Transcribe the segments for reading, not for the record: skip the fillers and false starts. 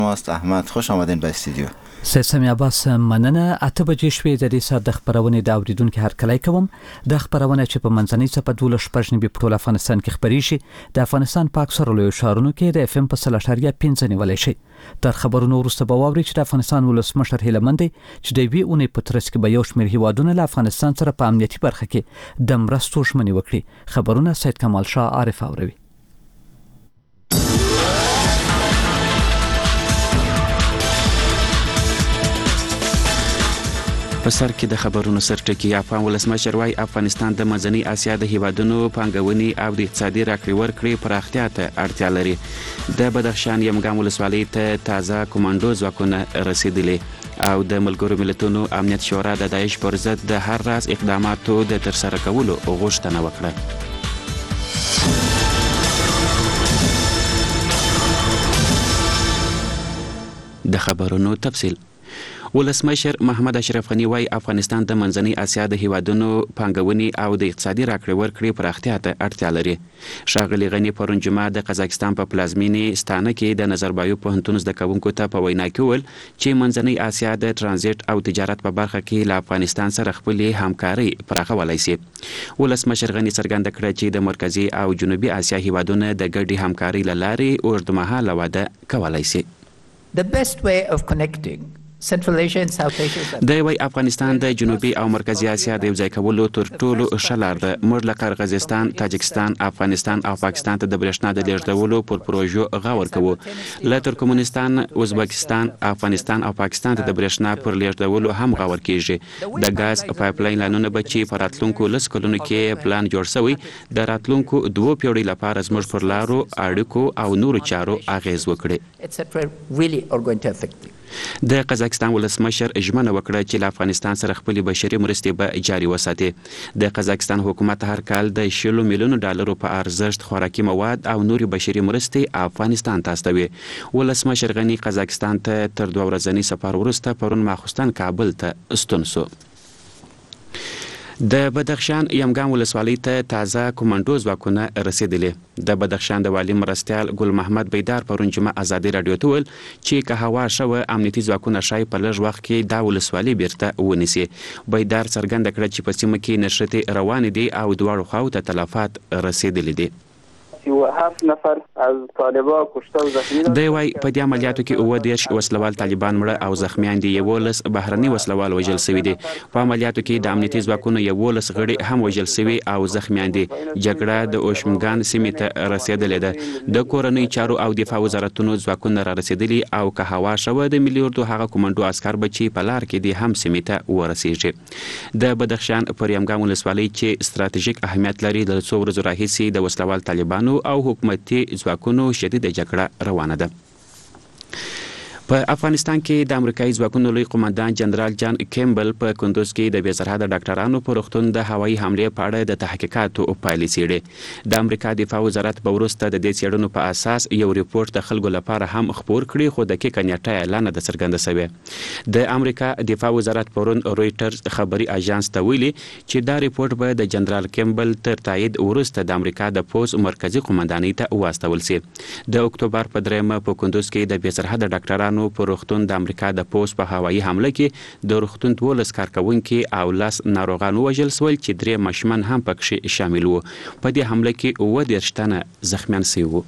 ماست احمد، خوش آمدین به استودیو. سمی عباس مننه. 8 بجې شوې د دې ساعت د خبرونې د اوریدونکو هرکلی کوم. د خبرونه چې په منځنۍ څپه 12 په ټول افغانستان کې خبري شي د افغانستان په اکثره لویو ښارونو کې د FM په 3.5 نیولای شي. تر خبرونو وروسته به واوري چې د افغانستان ولسمشر هیله مند چې د وی اونۍ په ترڅ کې به یو شمېر هیوادونه له افغانستان سره په امنیتي برخه کې د مرستو ژمنې وکړي. خبرونه سید کمال شاه عارف اوروي. په سر کې د خبرونو سرټکی افغان ولسمشر وايي افغانستان د منځنۍ اسیا د هیوادونو پانګونې او د اقتصادي راکړې ورکړې پراختیا ته اړتیا لري. د بدخشان یمګام ولسوالۍ ته تازه کمانډو ځواکونه رسیدلي او د ملګرو ملتونو امنیت شورا د داعش پر ضد د هر راز اقداماتو د ترسره کولو غوښتنه وکړه. د خبرونو تفصیل. ولسمشر محمد اشرف غنی وايي افغانستان د منځنۍ اسیا د هیوادونو پانګونې او د اقتصادي راکړې ورکړې پراختیا ته اړتیا لري. ښاغلي غنی پرون جمعه د قزاقستان په پلازمینې ستانه کې د نظربایو پوهنتون زده کوونکو ته په وینا کې وویل چې منځنۍ اسیا د ترانزیت او تجارت په برخه کې له افغانستان سره خپلې همکارۍ پراخولی شي. ولسمشر غنی څرګنده کړه چې د مرکزي او جنوبي اسیا هیوادونه د ګډې همکارۍ له لارې اوږدمهاله وده کولی شي. The best way of connecting Central Asia and South Asia. د وی افغانستان د جنوبي او مرکزي اسیا د یوځای کولو تر ټولو ښه لار ده. موږ له قرغیزستان، تاجکستان، افغانستان او پاکستان ته د برېښنا د لیږدولو پر پروژو غور کوو. له ترکمنستان، ازبکستان، افغانستان او پاکستان ته د برېښنا پر لیږدولو هم غور کیږي. د غاز پایپلاین لانونه به چې په راتلونکو 10 کلونو کې پلان جوړ شوی د راتلونکو 2 پیړیو لپاره زموږ پر لارو، اړیکو او نورو چارو اغیز وکړي. د قزاقستان ولسمشر ژمنه وکړه چې له افغانستان سره خپلې بشري مرستې به جاري وساتي. د قزاقستان حکومت هر کال د 60 میلیونو ډالرو په ارزښت خوراکي مواد او نوري بشري مرستې افغانستان ته استوي. ولسمشر غنی قزاقستان ته تر 2 ورځني سفر وروسته پرون ماخوستن کابل ته ستون شو. د بدخشان یمګام ولسوالۍ ته تازه کمانډو ځواکونه رسیدلي. د بدخشان د والي مرستیال ګل محمد بیدار پرون جمعه ازادي راډیو ته ویل چې که هوا ښه وه امنیتي ځواکونه ښایي په لږ وخت کې دا ولسوالۍ بیرته ونیسي. بیدار څرګنده کړه چې په سیمه کې نښتې روانې دي او دواړو خواو ته تلفات رسیدلي دي. 37 نفر از طالبا کشته او زخمی دي. دی وايي په دې عملیاتو کې 30 وسلوال طالبان مړه او زخمیان دي. 11 بهرني وسلوال وژل شوي دي. په عملیاتو کې د امنیتي ځواکونو 11 غړي هم وژل شوي او زخمیان دي. جګړه د اوشمګان سیمې ته رسیدلې ده. د کورنۍ چارو او دفاع وزارتونو ځواکونه را رسیدلي او که هوا شوه د ملي اردو هغه کمانډو عسکر به چې په لار کې دي هم سیمې ته ورسیږي. د بدخشان پر یمګام ولسوالۍ چې ستراتیژیک اهمیت لري د څو ورځو راهیسې د وسلوال طالبانو او حکومتي ځواکونو شدیده جګړه روانه ده. په افغانستان کې د امریکایي ځواکونو لوی قومندان جنرال جان کیمبل په کندوز کې د بې سرحده ډاکټرانو په روغتون د هوایي حملې په اړه د تحقیقاتو پایلې څېړي. د امریکا دفاع وزارت به وروسته د دې څېړنو په اساس یو ریپورت د خلکو لپاره هم خپور کړي، خو دقیقه نیټه یې لا نه ده څرګنده شوې. د امریکا دفاع وزارت پرون رویټرز خبري اژانس ته ویلي چې دا ریپورت به د جنرال کیمبل تر تایید وروسته د امریکا د پوز مرکزي قومندانۍ ته واستول شي. د اکتوبر په 3 په کندوز کې د بې سرحده ډاکټرانو په روغتون د امریکا د پوز په هوایي حمله کې د روغتون 12 کارکونکي او 10 ناروغان وژل شول چې 3 ماشومان هم پکې شامل وو. په دې حمله کې 30 تنه زخمیان شوي وو.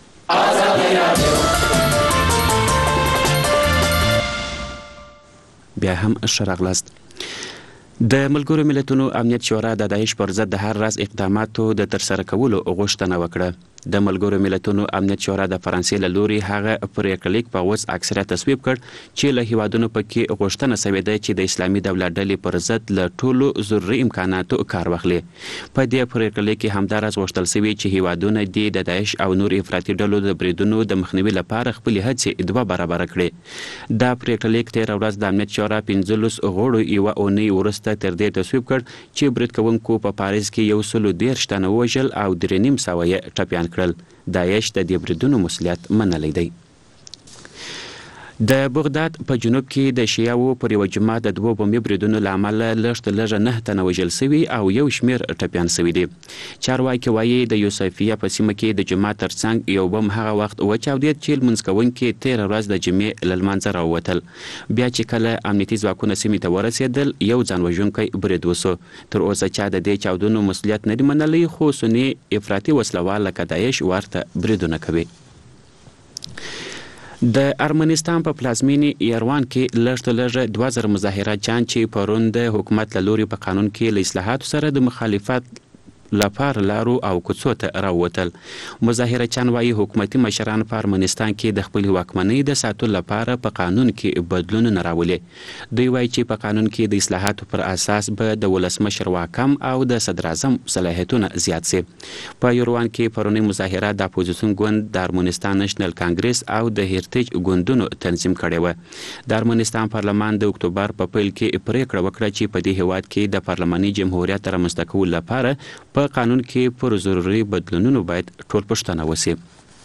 بیا هم ښه راغلاست. د ملګرو ملتونو امنیت شورا د داعش پر ضد د هر راز اقداماتو د ترسره کولو غوښتنه وکړه. د ملګرو ملتونو امنیت شورا د فرانسې له لوري هغه پریکړه لیک په وس اکثریت تصویب کړ چې له هیوادونو پکې غوښتنه شوې ده چې د اسلامي دولت ډلې پر ضد له ټولو ضروري امکاناتو کار واخلي. په دې پریکړه لیک کې همداراز غوښتل شوي چې هیوادونه د داعش او نور افراطي ډلو د بریدونو د مخنیوي لپاره خپلې هڅې 2 برابره کړي. دا پریکړه لیک 13 ورځ د امنیت شورا 15 غړو یوه اونۍ وروسته تر دې تصویب کړ چې برید کوونکو په پاریس کې 130 تنه وژل او 3.5 یې ټپیان کړل. داعش د دې بریدونو مسؤلیت منلی دی. د بغداد په جنوب کې د شیعو پر یو جماعت د 2 بمبي بریدونو له امله لږ 9 تنه وژل شوي او یو شمېر ټپیان شوي دي. چارواکي وایي د یوسفیه په سیمه کې د جماعت ترڅنګ یو بم هغه وخت وچاودېد چې لمونځ کوونکي 13 ورځ د جمعې له لمانځه راووتل. بیا چې کله امنیتي ځواکونه سیمې ته ورسېدل یو ځان وژونکی برید وسو. تر اوسه چا د دې چاودنو مسؤلیت نه دی منلی، خو سني افراطي وسلوال لکه داعش ورته بریدونه کوي. د ارمنستان په پلازمینې ایروان کې لږ 2000 مظاهراتچیان چې پرون د حکومت له لوري په قانون کې له اصلاحاتو سره د مخالفت لپاره لارو او کوڅو ته راووتل. مظاهرچیان وایي حکومتي مشران په ارمنستان کې د خپل واکمنۍ د ساتلو لپاره په قانون کې بدلونونه راولي. دوی وایي چې په قانون کې د اصلاحاتو پر اساس به د ولسمشر واکم او د صدر اعظم صلاحیتونه زیات شي. په ایروان کې پرونی مظاهرات د اپوزیسیون ګوند د ارمنستان نېشنل کانګرس او د هیرټیج ګوندونو تنظیم کړي و. د ارمنستان پارلمان د اکتوبر په پیل کې پریکړه وکړه چې په دې هیواد کې د پارلماني جمهوریت رامنځته کولو لپاره په قانون کې پر ضروري بدلونونو باید ټول پښتنه وسی.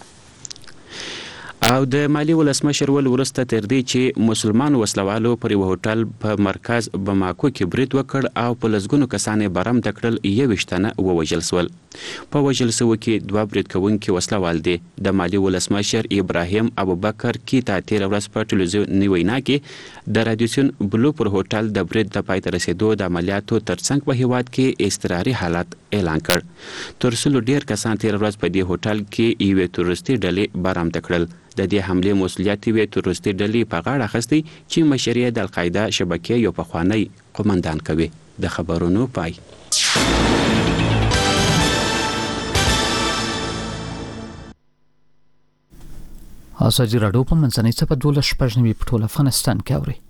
او د مالی ولسمشر ول ورسته تر دې چې مسلمان وسلوالو پر یو هوټل په مرکز بماکو کې برید وکړ او په لسګونو کسانې برم تکړل 21 تنه ووژل شول. په وژل شوو کې 2 برید کوونکي وسلوال دي. د مالی ولسمشر ابراهیم ابوبکر کیتا 13 ورځ په ټلویزیوني وینا کې د رادیوسیون بلو پر هوټل د برید د پای ته رسیدو د عملیاتو ترڅنګ په هیواد کې اضطراري حالت اعلان کړ. تر څو ډیر کسان 13 ورځ په دې هوټل کې یوې تروریستي ډلې برم تکړل. د دې حملې مسؤلیت یې تروریستي ډلې په غاړه اخیستی چې مشري د القاعده شبکې یو پخوانی قومندان کوي. د خبرونو پای. ازادي راډیو په منځنۍ صفحه 12 په ټول افغانستان کې اوري.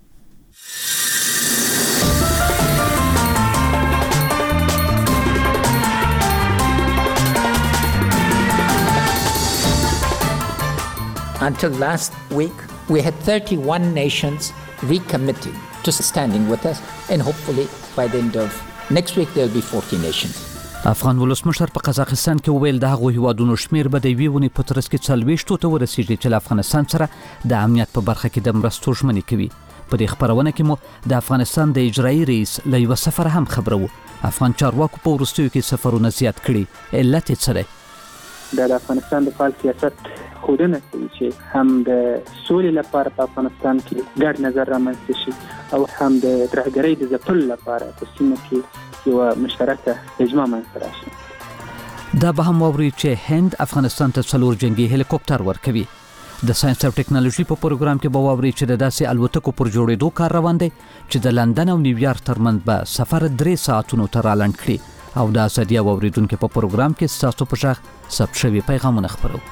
Until last week, we had 31 nations recommitting to standing with us, and hopefully by the end of next week there will be 40 nations. افغان ولسمشر په قزاقستان کې ویل د هغو هیوادونو شمیر به د یوې ونې په ترڅ کې 40 ته ورسیږي چې له افغانستان سره د امنیت په برخه کې د مرستو ژمنې کوي. په دې خبرونه کې مو د افغانستان د اجرایي رئیس له یو سفر هم خبرو. افغان چارواکو په وروستیو کې سفرونه زیات کړي. علت یې څه دی؟ د افغانستان د فعال سیاست خودنه چې هم د سولې لپاره په افغانستان کې ګډ نظر رامنځته شي او هم د ترهګرۍ د ځپلو لپاره په سیمه کې یو مشترکه اجماع منځته راشي. دا به هم واوري چې هند افغانستان ته 4 جنگي هلیکوپټر ورکوي. د ساينس او ټکنالوژي په پروګرام کې به واوري چې د داسې الوتکو پر جوړېدو کار روان دی چې د لندن او نیویارک ترمنځ به سفر 3 ساعتونو ته رالنډ کړي. او د ازادي اوریدونکو په پروګرام کې ستاسو په ژغ ثبت شوی پیغامونه خبرو.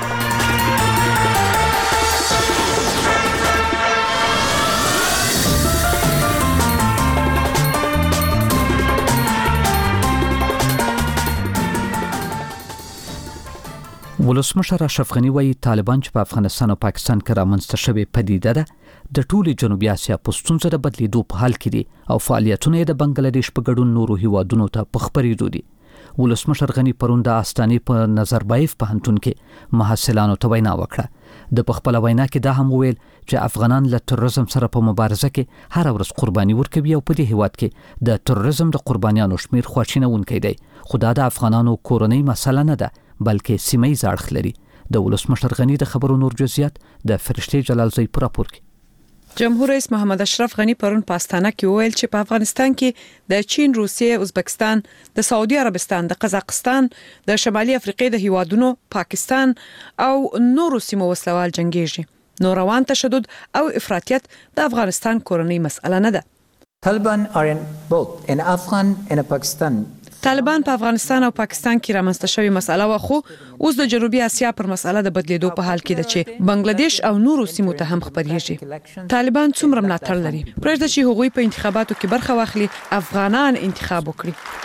ولسمشر اشرف غنی وایي طالبان چې په افغانستان او پاکستان کې رامنځته شوی پدیده ده د ټولي جنوبي اسیا په ستونزه د بدلیدو په حال کې دي او فعالیتونه د بنگلاديش په ګډون نورو هیوادونو ته په خبرېدو دي. ولسمشر غنی پرون د استانې په نظربایف پوهنتون کې محصلانو ته وینا وکړه. د خپل وینا کې دا هم ویل چې افغانان له تروریزم سره په مبارزه کې هر ورځ قرباني ورکوي او په دې هیواد کې د تروریزم د قربانیانو شمیر خواشینونکی دی. خو دا د افغانانو کورنۍ مسله نه ده بلکې سیمه‌یز اړخ لري. د ولسمشر غنی د خبرو نور جزئیات د فرشتي جلالزی پر راپور کې. جمهور رئیس محمد اشرف غنی پرون په استانه کې ویل چې په افغانستان کې د چین، روسیې، ازبکستان، د سعودي عربستان، د قزاقستان، د شمالي افریقې د هیوادونو، پاکستان او نورو سیمو وسلوال جنگیږي. نو روان تشدد او افراطیت د افغانستان کورنۍ مسأله نه ده. Taliban are in both in Afghan and Pakistan. طالبان په افغانستان او پاکستان کې رامنځته شوی مسأله واخو اوس د جنوبي اسیا پر مسأله د بدلیدو په حال کې ده چې بنگلاديش او نورو سیمو ته هم خبرېږي. طالبان څومره ملاتړ لري پرېږده چې هغوی په انتخاباتو کې برخه واخلي، افغانان انتخاب وکړي.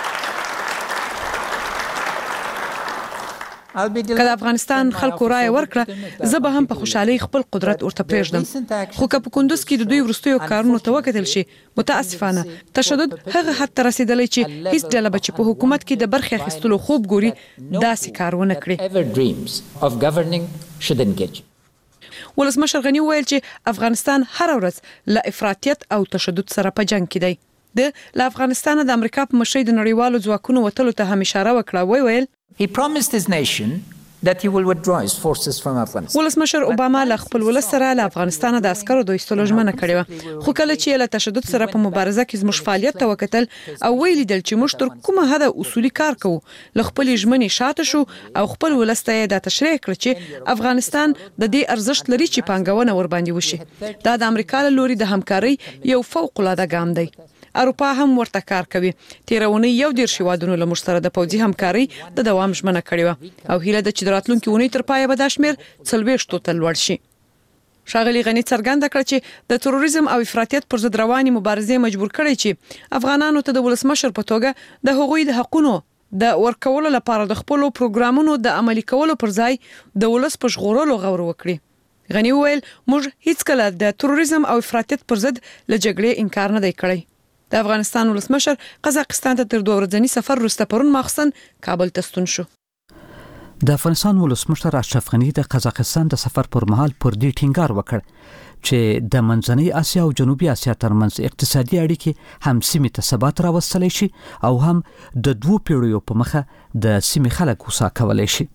کله افغانستان خلکو رائے ورکړه زه به هم په خوشحالي خپل قدرت ورته پرېږدم. خو که په کندوز کې د دوی وروستیو کارونو ته وکتل شي متاسفانه تشدد هغه حد ته رسیدلی چې هیڅ ډله به چې په حکومت کې د برخې اخیستلو خوب ګوري داسې کار ونه کړي. ولسمشر غنی ویل چې افغانستان هر ورځ له افراطیت او تشدد سره په جنگ کې دی. د افغانستان د امریکا په مشرۍ د نړیوالو ځواکونو وتلو ته هم اشاره وکړه. ویل He promised his nation that he will withdraw his forces from Afghanistan. ولسمشر اوباما له خپل ولس سره له افغانستان د عسکرو د ایستلو ژمنه کړې وه، خو کله چې له تشدد سره په مبارزه کې زموږ فعالیت ته وکتل او ویلیدل چې موږ تر کومه حده اصولي کار کوو، له خپلې ژمنې شاته شو او خپل ولس ته یې دا تشریح کړ چې افغانستان د دې ارزښت لري چې پانګونه ورباندې وشي. دا د امریکا له لوري د همکارۍ یو فوق العاده ګام دی. اروپا هم ورته کار کوي. تیرونه یو ډیر شوادونو له مشترک د پوځي همکاري د دوام ژمنه کړې و او هیله د چې راتلونکي اونۍ تر پایه به دا شمیر 40 ته لوړ شي. شاغلی غنی څرګنده کړ چې د تروریزم او افراطیت پر ضد رواني مبارزې مجبور کړي چې افغانانو ته د ولسمشر په توګه د حقوقي د حقونو د ورکولو لپاره د خپل پروګرامونو د عملي کولو پر ځای د ولس په ژغورلو غور وکړي. غنی ویل موږ هیڅ کله د تروریزم او افراطیت پر ضد له جګړې انکار نه دی کړی. د افغانستان ولسمشر قزاقستان ته تر 2 ورځنی سفر وروسته پرون ماخستن کابل ته ستون شو. د افغانستان ولسمشر اشرف غنی د قزاقستان د سفر پر مهال پر دې ټینګار وکړ چې د منځنۍ اسیا او جنوبي اسیا ترمنځ اقتصادي اړیکې هم سیمې ته ثبات راوستلی شي او هم د 2 پیړیو په مخه د سیمې خلک هوسا کولی شي.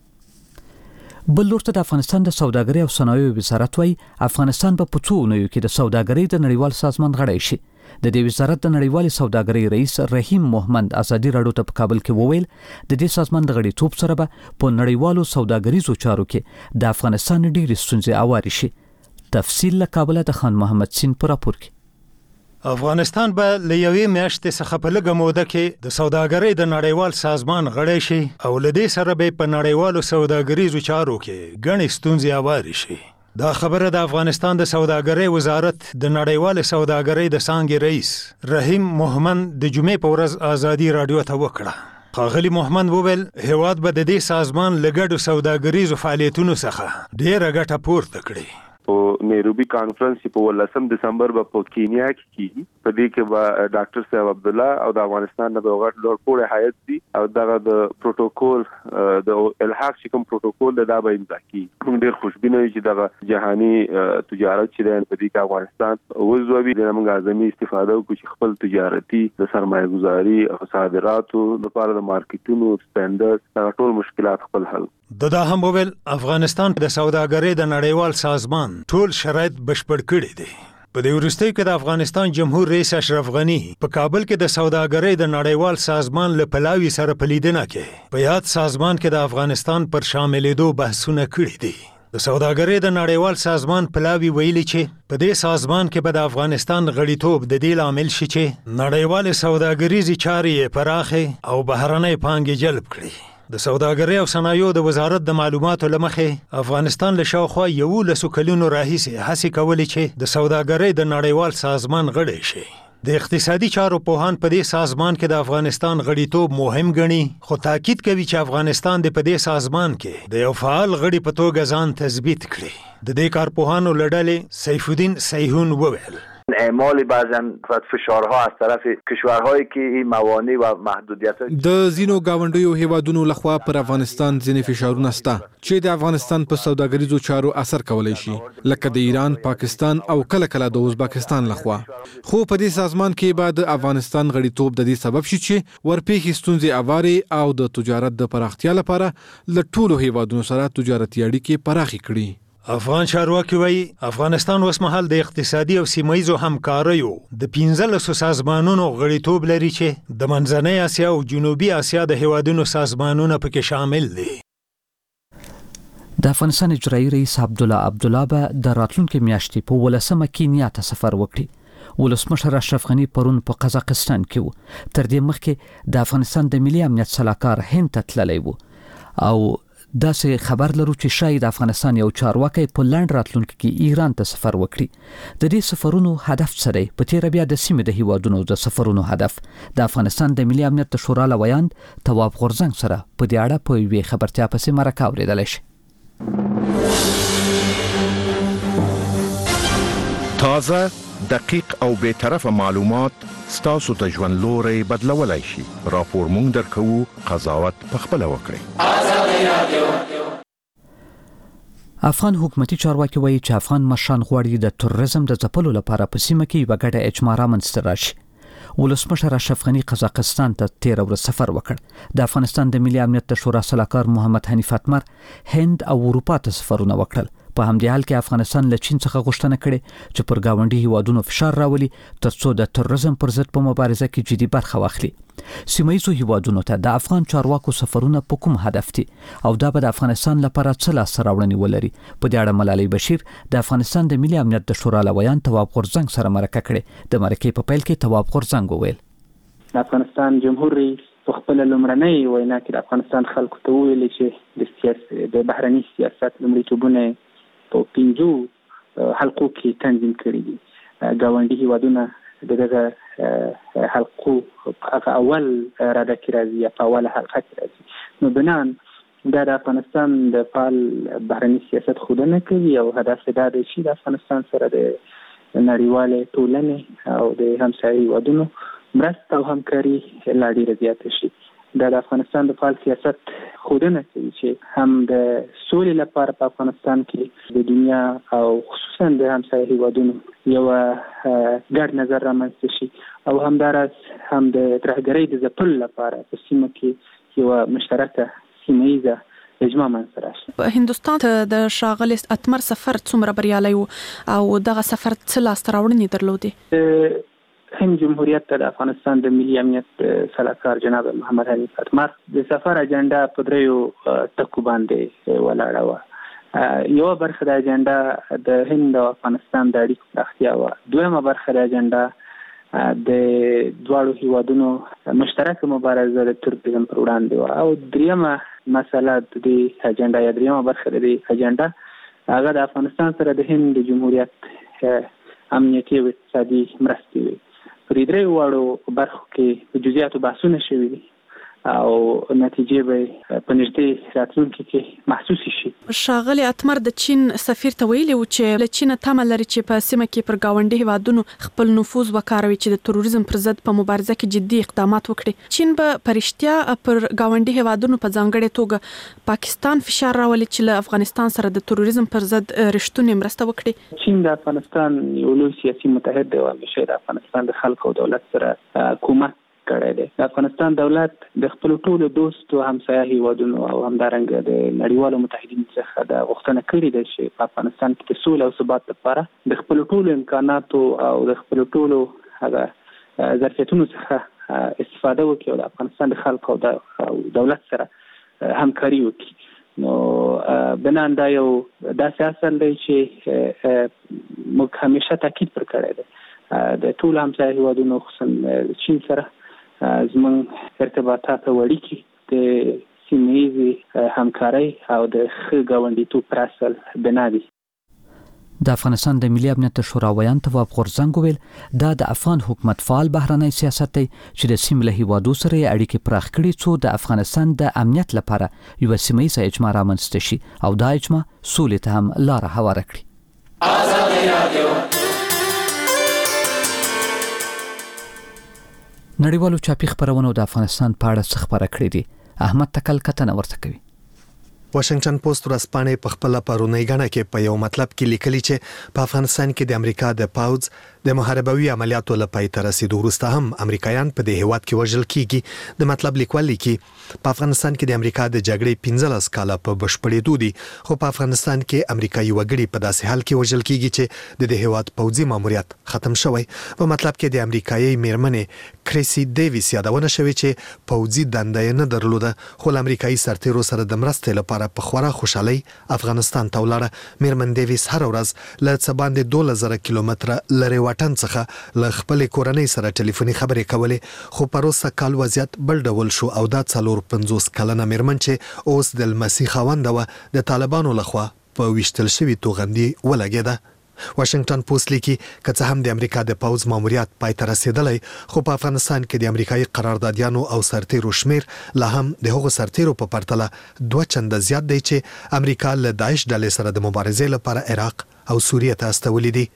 بل لورته د افغانستان د سوداګرۍ او صنایعو وزارت وايي افغانستان په 2 اونیو کې د سوداګرۍ د نړیوال سازمان غړی شي. د دې وزارت د نړیوالې سوداګرۍ رئیس رحیم محمد ازادي راډیو ته په کابل کې وویل د دې سازمان د غړیتوب سره به په نړیوالو سوداګریزو چارو کې د افغانستان ډېرې ستونزې اوارې شي. تفصیل له کابل د خان محمد سین په راپور کې. افغانستان به له یوې میاشتې څخه په لږه موده کې د سوداګرۍ د نړیوال سازمان غړی شي او له دې سره به په نړیوالو سوداګریزو چارو کې ګڼې ستونزې اوارې شي. دا خبره د افغانستان د سوداګرۍ وزارت د نړیوال سوداګرۍ د څانګې رئیس رحیم محمد د جمعې په ورځ ازادي راډیو ته وکړه. ښاغلي محمد وویل هیواد به د دې سازمان له ګډو سوداګریزو فعالیتونو څخه ډېره ګټه پورته کړي. په نیروبي کانفرنس په 18 دسمبر په کینیا کې کیږي. په دې کې به ډاکټر صاحب عبد الله او د افغانستان د غټ لوړ پوړی هیئت دي او دغه د پروتوکول د الحاق کوم پروتوکول دا به امضا کیږي. موږ ډېر خوشبینه یو چې دغه جهاني تجارت چې د په دې کې افغانستان وزوي د موږ اعظمي استفاده وکړو چې خپل تجارتي د سرمایه گذاري او صادراتو لپاره د مارکیټونو سټانډرډ ټول مشکلات خپل حل. دا هم وویل افغانستان د سوداګرۍ د نړیوال سازمان ټول شرایط بشپړ کړي دي. په دې وروستیو کې د افغانستان جمهور رئیس اشرف غنی په کابل کې د سوداګرۍ د نړیوال سازمان له پلاوي سره په لیدنه کې په یاد سازمان کې د افغانستان پر شاملېدو بحثونه کړي دي. د سوداګرۍ د نړیوال سازمان پلاوي ویلي چې په دې سازمان کې به د افغانستان غړیتوب د دې لامل شي چې نړیوال سوداګریزي چارې پراخې او بهرنۍ پانګې جلب کړي. د سوداګرۍ او صنایعو د وزارت د معلوماتو لمخې افغانستان له شاوخوا 11 کلونو راهیسې هڅې کولې چې د سوداګرۍ د نړیوال سازمان غړی شي. د اقتصادي چارو پوهان په دې سازمان کې د افغانستان غړیتوب مهم ګڼي خو تاکید کوي چې افغانستان د په دې سازمان کې د یو فعال غړي په توګه ځان تثبیت کړي. د دې کارپوهانو له ډلې سیف الدین سیحون وویل اعمال بعضاً فشارها از طرف کشورهایی که این موانع و محدودیت‌ها د زینو گاونډیو هیوادونو لخوا پر افغانستان ځینې فشارونه شته چې د افغانستان په سوداګریزو چارو اثر کولی شي لکه د ایران، پاکستان او کله کله د ازبکستان لخوا. خو په دې سازمان کې به د افغانستان غړیتوب د دې سبب شي چې ورپېښې ستونزې اوارې او د تجارت د پراختیا لپاره له ټولو هیوادونو سره تجارتي اړیکې پراخې کړي. افغان چارواکي وایي افغانستان اوس مهال د اقتصادي او سیمهیزو همکاریو د 15 سازمانونو غړیتوب لري چې د منځنۍ اسیا او جنوبي اسیا د هیوادونو سازمانونه پکې شامل دي. د افغانستان اجرایي رئیس عبدالله به د راتلونکي میاشتې په 18 کینیا ته سفر وکړي. ولسمشر اشرف غنی پرون په قزاقستان کې و. تر دې مخکې د افغانستان د ملي امنیت سلاکار هند ته تللی و او داسې خبر لرو چې شاید افغانستان یو چارواکي په لنډ راتلونکي کې ایران ته سفر وکړي. د دې سفرونو هدف څه دی؟ په تیر بیا د سیمې د هیوادونو د سفرونو هدف د افغانستان د ملي امنیت شورا لویاند تواب غورزنګ سره په دې اړه په یوې خبرتیا پسې مرکه اورېدلی شي. تازه، دقیق او بی‌طرفه معلومات ستاسو ته ژوند لوری بدلولی شي. راپور مونږ درکوو، قضاوت پخپله وکړئ. افغان حکومتي چارواکي وایي چې افغان مشران غواړي د تروریزم د ځپلو لپاره په سیمه کې یو ګډه اجماع رامنځته راشي. ولسمشر اشرف غني قزاقستان ته 13 ورځې سفر وکړ. د افغانستان د ملي امنیت د شورا سلاکار محمد حنیف اتمر هند او اروپا ته سفرونه وکړل. په همدې حال کې افغانستان له چین څخه غوښتنه کړې چې پر گاونډي هیوادونو فشار راولي ترڅو د تروریزم پر ضد په مبارزه کې جدي برخه واخلي. سیمایي هیوادونو ته د افغان چارواکو سفرونه په کوم هدف دي او دا به د افغانستان لپاره څه لاسته راوړنې ولري؟ په دې اړه ملالۍ بشیر د افغانستان د ملي امنیت د شورا لویان تواب غورځنګ سره مرکه کړې. د مرکې په پیل کې تواب غورځنګ وویل د افغانستان جمهور رئیس په خپل لومړنۍ وینا کې د افغانستان خلکو ته ویل چې د بهرني سیاست لومړیتوبونه په 5 حلقو کې تنظیم کړي دي. ګاونډي هیوادونه دغه حلقو په اول راده کې راځي په اوله حلقه کې راځي. نو بنان د افغانستان د فعال بهرني سیاست خودنه کوي او هدف دا دی چې د افغانستان سره د نړیوالې ټولنې او د همسایه هیوادونو مرسته او همکاري لا ډیره زیاته شي. د افغانستان د فعال سیاست خودنه کوي چې هم د سولې لپاره په افغانستان کې د دنیا او خصوصا د همسایه هیوادونو یو ګډ نظر رامنځته شي او همداراز هم د ترهګرۍ د ځپلو لپاره په سیمه کې یو مشترکه سیمه‌ایزه اجماع منځته راشي. هندوستان ته د ښاغلي اتمر سفر څومره بریالی و او دغه سفر څه لاسته راوړنې درلودې؟ هند جمهوریت ته د افغانستان د ملي امنیت سلاکار جناب محمد حنیف اتمر د سفر اجنډا په دریو ټکو باندې ولاړه وه. یو برخه د اجنډا د هند او افغانستان د اړیکو پراختیا وه. دویمه برخه د اجنډا د دواړو هیوادونو مشترکه مبارزه د تروریزم پر وړاندې وه. او دریمه مسله د دې اجنډا یا دریمه برخه د دې اجنډا هغه د افغانستان سره د هند جمهوریت امنیتي او اقتصادي مرستې وي. په دې درې واړو برخو کې په جزئیاتو بحثونه شوي دي او نتیجې به په نږدې راتلونکي کې محسوس شي. ښاغلي اتمر د چین سفیر ته ویلي و چې له چین تمه لري چې په سیمه کې پر گاونډي هیوادونو خپل نفوذ وکاروي چې د تروریزم پر ضد په مبارزه کې جدي اقدامات وکړي. چین به پرشتیا پر گاونډي هیوادونو په ځانګړې توګه پاکستان فشار راولي چې له افغانستان سره د تروریزم پر ضد رښتونې مرسته وکړي. چین د افغانستان یو لوی سیاسي متحد دی او همیشه د افغانستان د خلکو او دولت سره کومک کړی دی. د افغانستان دولت د خپل ټولو دوستو همسایه هیوادونو او همدارنګه د نړیوالو متحدینو څخه د غوښتنه کړې ده چې په افغانستان کې د سولې او ثبات لپاره د خپل ټولو امکاناتو او د خپل ټولو هغه ظرفیتونو څخه استفاده وکړي او د افغانستان د خلکو او دولت سره همکاري وکړي. نو بنان دا یو داسې اصل دی چې موږ همیشه تاکید پر کړی دی د ټولو همسایه هیوادونو خصوصا چین سره زموږ ارتباطات او اړیکې د سیمه‌ایزې همکارۍ او د ښه ګاونډیتوب پر اصل بنا دي. د افغانستان د ملي امنیت شورا ویان تواب غورځنګ ویل دا د افغان حکومت فعال بهرنی سیاست دی چې د سیمې له هیوادو سره اړیکې پراخ کړي څو د افغانستان د امنیت لپاره یو سیمه‌ایزه اجماع رامنځته شي او دا اجماع سولې ته هم لاره هواره کړي. نړیوالو چاپی خبرونو د افغانستان په اړه څه خبره کړې دي؟ احمد تکل کتنه ورته کوي. واشنگټن پوسټ ورځپاڼې په خپل پرونی غاڼه کې په یو مطلب کې لیکلي چې په افغانستان کې د امریکا د پاوز د محاربوي عملیاتو لپاره تر رسیدو وروسته هم امریکایان په دې هیواد کې وژل کیږي. د مطلب لیکوال لیکي په افغانستان کې د امریکا د جګړې 15 کاله په بشپړېدو دي خو په افغانستان کې امریکایي وګړي په داسې حال کې وژل کیږي چې د دې هیواد پوځي ماموریت ختم شوی. په مطلب کې د امریکایي میرمنې کریسي ډیویس یادونه شوی چې پوځي دندې نه درلوده خو امریکایي سرتیرو سره د مرستې لپاره په خورا خوشحالي افغانستان ته ولاړه. میرمن ډیویس هر ورځ له څه باندې 2000 کیلومتره لري وطن څخه له خپل کورنۍ سره ټلیفوني خبرې کولې خو پروسه کال وضعیت بل ډول شو او دا 450 کلنه میرمن چې اوس د مسیح خاوند و د طالبانو لخوا په وشتل شوی توغندي ولګیده. واشنگټن پوسټ لیکي چې هم د امریکا د پوز ماموریت پای ته رسیدلی خو په افغانستان کې د امریکایي قراردادیانو او سرتیرو شمیر لا هم د هغو سرتیرو په پرتله 2 چنده زیات دی چې امریکا له داعش ډلې سره د مبارزې لپاره عراق او سوریه ته استولې دي.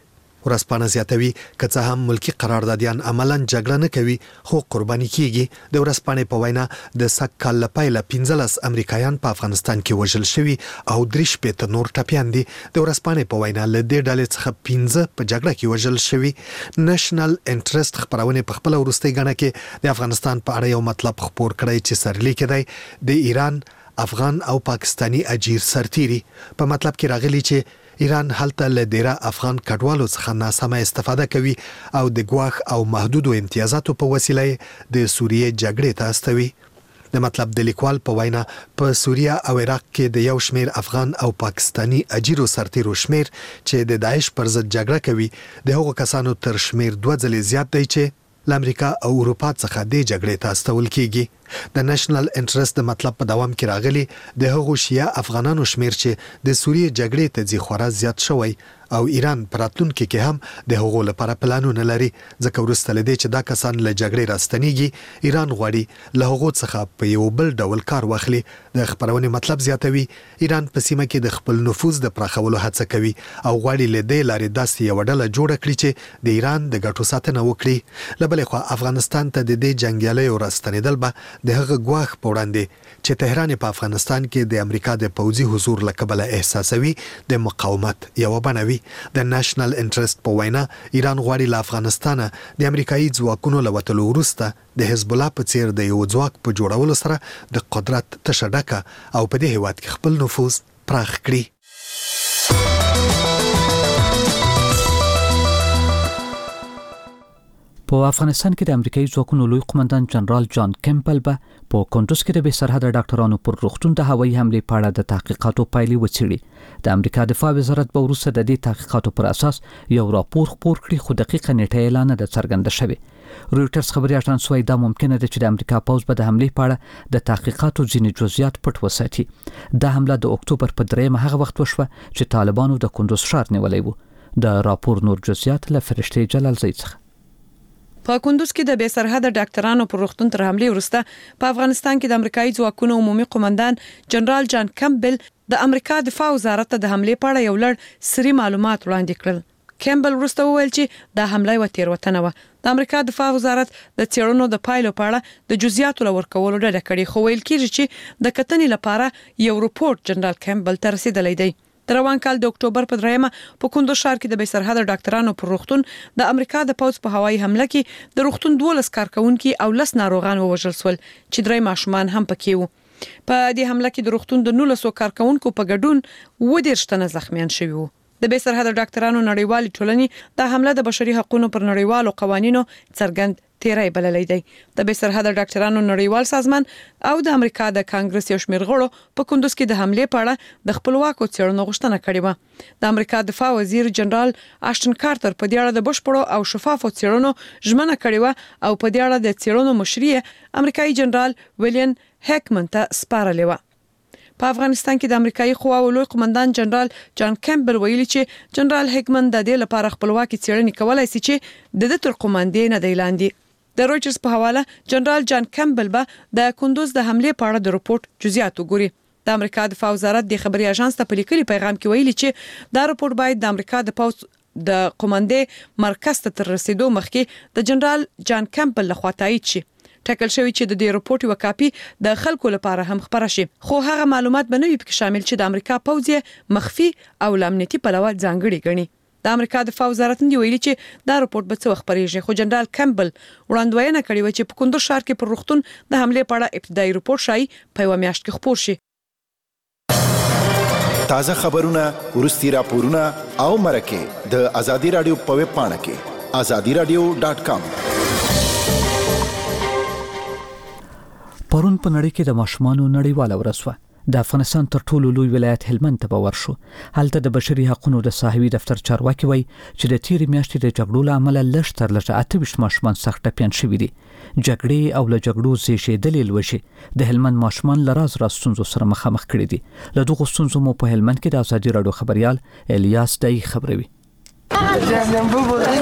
ورځپاڼه زیاتوي که څه هم ملکی قراردادیان عملاً جګړه نه کوي خو قرباني کیږي. د ورځپاڼې په وینا د سږ کال له پیله 15 امریکایان په افغانستان کې وژل شوي او 3 نور ټپیان دي. د ورځپاڼې په وینا له دې ډلې څخه 15 په جګړه کې وژل شوي. نېشنل انټرست خبرونه په خپل ورستۍ غاڼه کې د افغانستان په اړه یو مطلب خبر کړی چې سرلیک دی د ایران، افغان او پاکستانی اجیر سرتیري. په مطلب کې راغلی چې ایران هلته له ډیره افغان کډوالو څخه ناسمه استفاده کوي او د ګواښ او محدودو امتیازاتو په وسیله د سوریې جګړې ته استوي. د مطلب د لیکوال په وینا په سوریه او عراق کې د یو شمیر افغان او پاکستانی اجیرو سرتیرو شمیر چې د داعش پر ضد جګړه کوي د هغو کسانو تر شمیر 2 ځلې زیات دی چې ل امریکا او اروپا څخه د جګړې ته استول کیږي. د نېشنل انټرست د مطلب په دوام کې راغلي د هغو شیعه افغانانو شمیر چې د سوریې جګړې ته ځي خورا زیات شوی او ایران پراتلونکو کې هم د هغو لپاره پلانونه لري ځکه ورسته لدی چې دا کسان له جګړې راستنیږي ایران غواړي له هغو څخه په یو بل ډول کار واخلي. د خبرونه مطلب زیاتوي ایران په سیمه کې د خپل نفوذ د پراخولو هڅه کوي او غواړي له دې لارې داسې یو ډله جوړه کړي چې د ایران د ګټو ساتنه وکړي. لبلې خو افغانستان ته د دې جنگیالیو راستنیدل به د هغه ګواښ په وړاندې چې تهران په افغانستان کې د امریکا د پوځي حضور لکبله احساسوي د مقاومت یو بنوي. د نېشنل انټرست په وینا ایران غواړي له افغانستان د امریکایي ځواکونو له وتلو وروسته د حزب الله په څیر د یو ځواک په جوړولو سره د قدرت تشډکه او په دې هیواد کې خپل نفوذ پراخ کړي. په افغانستان کې د امریکایي ځواکونو لوی قومندان جنرال جان کیمبل به په کندوز کې د بې سرحده ډاکټرانو پر روغتون د هوایي حملې په اړه د تحقیقاتو پایلې وڅېړي. د امریکا دفاع وزارت به وروسته د دې تحقیقاتو پر اساس یو راپور خپور کړي خو دقیقه نیټه اعلان نه ده څرګنده شوې. رویټرز خبري اژانس وايي دا ممکنه ده چې د امریکا پوځ به د حملې په اړه د تحقیقاتو ځینې جزئیات پټ وساتي. دا حمله د اکتوبر په 3 هغه وخت وشوه چې طالبانو د کندوز ښار نیولی و. د راپور نور جزئیات له فرشته جلالزی څخه. په کندوز کې د بې سرحده ډاکټرانو پر روغتون تر حملې وروسته په افغانستان کې د امریکایي ځواکونو عمومي قومندان جنرال جان کیمبل د امریکا دفاع وزارت ته د حملې په اړه یو لړ سري معلومات وړاندې کړل. کیمبل وروسته وویل چې دا حمله یو تیروتنه و. د امریکا دفاع وزارت د څېړنو د پایلو په اړه د جزئیاتو لورکولو ډډه کړې خو ویل کېږي چې د کتنې لپاره یو رپورټ جنرال کیمبل ته رسیدلی دی. د روان کال د اکتوبر په 3 په کندوز ښار کې د بې سرحده ډاکټرانو پر روغتون د امریکا د پوځ په هوایي حمله کې د روغتون 12 کارکونکو او 10 ناروغان ووژل شول چې 3 ماشومان هم پکې وو. په دې حمله کې د روغتون د 19 کارکونکو په ګډون 20 تنه زخمیان شوي وو. د بې سرحده ډاکټرانو نړیوالې ټولنې د حمله د بشري حقوقو پر نړیوالو قوانینو څرګند تیرای بللی دی. د بې سرحده ډاکټرانو نړیوال سازمان او د امریکا د کانګرس یو شمېر غړو په کندوز کې د حملې په اړه د خپلواکو څېړنو غوښتنه کړې و. د امریکا دفاع وزیر جنرال آشټن کارتر په دې اړه د بشپړو او شفافو څېړنو ژمنه کړې و او په دې اړه د څېړنو مشري امریکایي جنرال ویلیام هیکمن ته سپارلې و. په افغانستان کې د امریکایي قواو لوی قومندان جنرال جان کیمبل ویلي چې جنرال هیکمن د دې لپاره خپلواکي څېړنې کولای شي چې د تر قومندې نه دی لاندې. د رویټرز په حواله جنرال جان کیمبل به د کندوز د حملې په اړه د رپورټ جزئیات وګوري. د امریکا دفاع وزارت د خبري اژانس ته په لیکلي پیغام کې ویلي چې دا رپورټ باید د امریکا د پوځ د قومندې مرکز ته تر رسیدو مخکې د جنرال جان کیمبل لخوا تایید شي. ټاکل شوی چې د دې رپورټ یو کاپي د خلکو لپاره هم خبره شي خو هغه معلومات به نه وي پکې شامل چې د امریکا پوځ مخفي او امنیتي پلوه ځانګړي ګڼي. د امریکا دفاع وزارت دی ویلي چې دا رپورټ به څه وخت خبرېږي خو جنرال کیمبل وړاندوینه کړې و چې په کندوز ښار کې پر روغتون د حملې په اړه ابتدایي رپورټ شای په یو میاشت کې خپور شي. تازه خبرونه ورستي راپورونه او مرکه د ازادي رادیو په ویب پاڼه کې azadiradio.com. پرون په نړۍ کې د ماشومانو نړیواله ورځ وه. د افغانستان تر ټولو لوی ولایت هلمند ته به ورشو. هلته د بشري حقوقو د صاحبي دفتر چارواکي وایي چې د تیرې میاشتې د جګړو له امله لږ تر لږه 28 ماشومان سخت ټپیان شوي دي. جګړې او له جګړو زیږېدلې لوږې د هلمند ماشومان له راز ستونزو سره مخامخ کړي دي. له دغو ستونزو مو په هلمند کې د ازادي راډیو خبريال الیاس دای خبروي.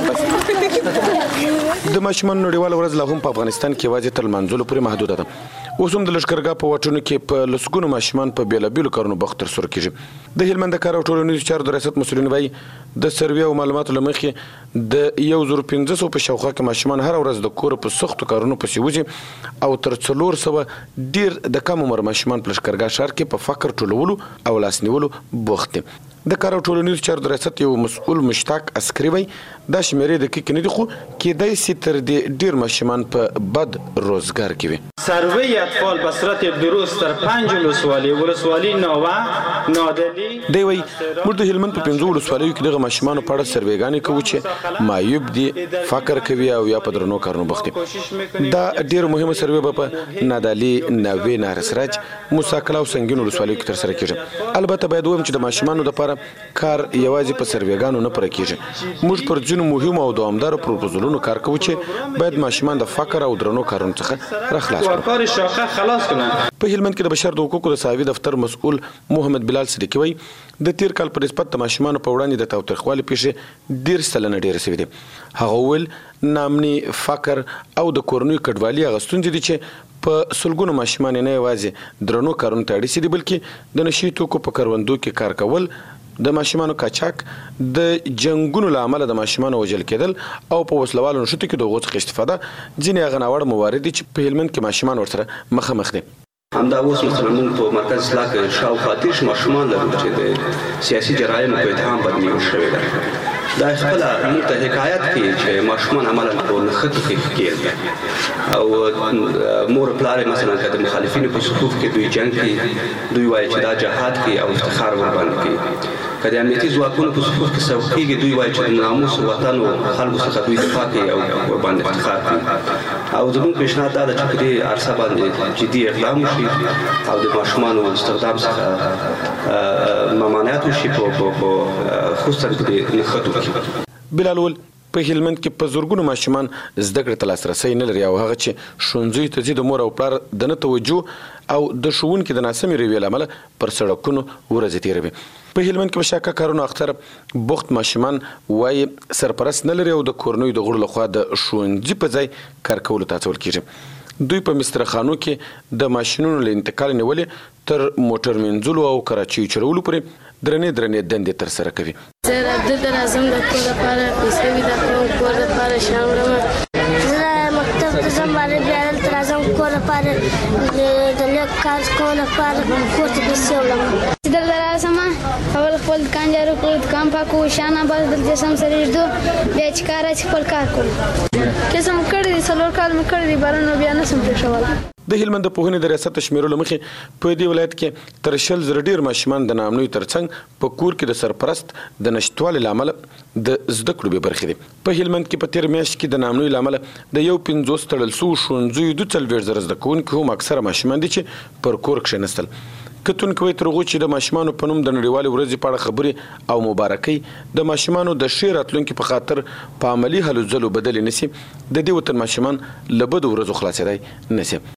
د ماشومان نړیواله ورځ لا هم په افغانستان کې واځي تر منځلو پورې محدوده ده اوس هم د لشکرګاه په واټونو کې په لسګونو ماشومان په بیلابیلو کارونو بوخت ترسره کیږي. د هلمند کار او ټولنیزو چارو د ریاست مسؤلین وایي د سروې او معلوماتو له مخې د 1500 په شاوخوا کې ماشومان هر ورځ د کور په سختو کارونو پسې وځي او تر 400 ډیر د کم عمر ماشومان په لشکرګاه ښار کې په فقر ټولولو او لاس نیولو بوخت دي. د کار او ټولنیزو چارو د ریاست یو مسؤل مشتاق عسکري وایي دا شمیرې دقیق نه دي خو کېدای شي تر دې ډیر ماشومان په بد روزګار کې وي. سروې اطفال به صورت درست در 5 ولسوالۍ ناوه نادلی دی وایي موږ د هلمند په 5 ولسوالیو کې دغه ماشومانو په اړه سروېګانې کوو چې معیوب دي، فقر کوي او یا په درنو کارونو بوخت دي. دا ډیر مهمه سروې به په نادلی، ناوې، نهرسراج، موسی کلا او سنگین ولسوالیو کې ترسره کیږي. البته باید ووایم چې د ماشومانو لپاره کار یوازې په سروېګانو نه پوره کیږي. موږ پر ځینو مهمو او دوامدارو پروپوزلونو کار کوو چې باید ماشومان د فقر او درنو کارونو څخه راخلاص کړي. په هلمند کې د بشر د حقوقو د ساوي دفتر مسؤل محمد بلال صدیقي وایي د تیر کال په نسبت د ماشومانو په وړاندې د تاوتریخوالي پیښې 10% ډېرې شوې دي. هغه وویل نامني، فقر او د کورنیو کډوالي هغه ستونزې دي چې په سلګونو ماشومان نه یوازې درنو کارونو ته اړ دي بلکې د نشي توکو په کروندو کې کار کول، د ماشومانو قاچاق، د جنگونو له امله د ماشومانو وژل کېدل او په وسلوالو نښتو کې د هغو څخه استفاده ځینې هغه ناوړه موارد دي چې په هلمند کې ماشومان ورسره مخامخ دي. همدا اوس مثلا موږ په مرکز اصلاح کې شاوخوا 30 ماشومان لرو چې د سیاسي جرایمو په اتهام باندې نیول شوي ده. دا خپل موږ ته حکایت کوي چې ماشومان عملاً په نښتو کې کېږي او مور پلار مثلا که د مخالفینو په صفوف کې دوی جنګ کوي، دوی وایي چې دا جهاد کوي او افتخار ورباندې کوي. که د امنیتي ځواکونو په صفوف کې څوک کېږي دوی وایي چې د ناموس وطن او خلکو څخه دوی دفاع کوي او ورباندې افتخار کوي. او زموږ پیشنهاد دا ده چې په دې عرصه باندې جدي اقدام وشي او د ماشومانو استخدام څخه ممانعت وشي خصوصا په دې نښتو کې. بلال وویل په هلمند کې په زرګونو ماشومان زده کړې ته لاسرسی نه لري او هغه چې ښوونځیو ته ځي د مور او پلار د نه توجه او د ښوونکي د ناسمې رویې له امله پر سړکونو ورځې تېروي. په هلمند کې په شاکه کارونو اختر بوخت ماشومان وایي سرپرست نه لري او د کورنیو د غړو لخوا د ښوونځي په ځای کار کولو ته هڅول کېږي. دوی په مسترخانو کې د ماشینونو له انتقال نیولې تر موټر مینځلو او کراچیو چلولو پورې درنې دندې ترسره کوي. زه دلته راځم د کور لپاره پیسې پیدا کوم، کور لپاره شیان وړم. زه مکتب ته ځم باندې بیا دلته راځم کور لپاره د لږ کار کولو لپاره کور ته پیسې وړم. چې دلته راسم اول خپل دکان جارو کړو، دکان پاکو، شیان بس دلته سم سره ږدو، بیا چې کار راشي خپل کار کوو. کیسه مو کړی دي 4 کال مو کړی دي باران نو بیا نه سم پرېښولی. د هلمند د پوهنې د ریاست شمیرو له مخې په دې ولایت کې تر 100,000 ډېر ماشومان د ناامنۍ ترڅنګ په کور کې د سرپرست د نشتوالي له امله د زده کړو بې برخې دي. په هلمند کې په تیر میاشت کې د ناامنۍ له امله د 50 تړل شوو ښوونځیو 42,000 زده کوونکي هم اکثره ماشومان دي چې پر کور کښېنستل. کتونکي وایي تر هغو چې د ماشومانو په نوم د نړیوالې ورځې په اړه خبرې او مبارکۍ د ماشومانو د ښې راتلونکي په خاطر په عملي هلو ځلو بدلې نه سي، د دې وطن ماشومان له بدو ورځو خلاصېدای نه سي.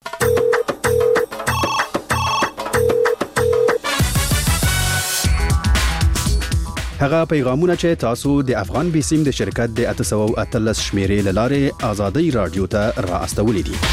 هغه پیغامونه چې تاسو د افغان بیسیم د شرکت د 813 شمیرې لاره آزادۍ رادیو ته را استولې دي.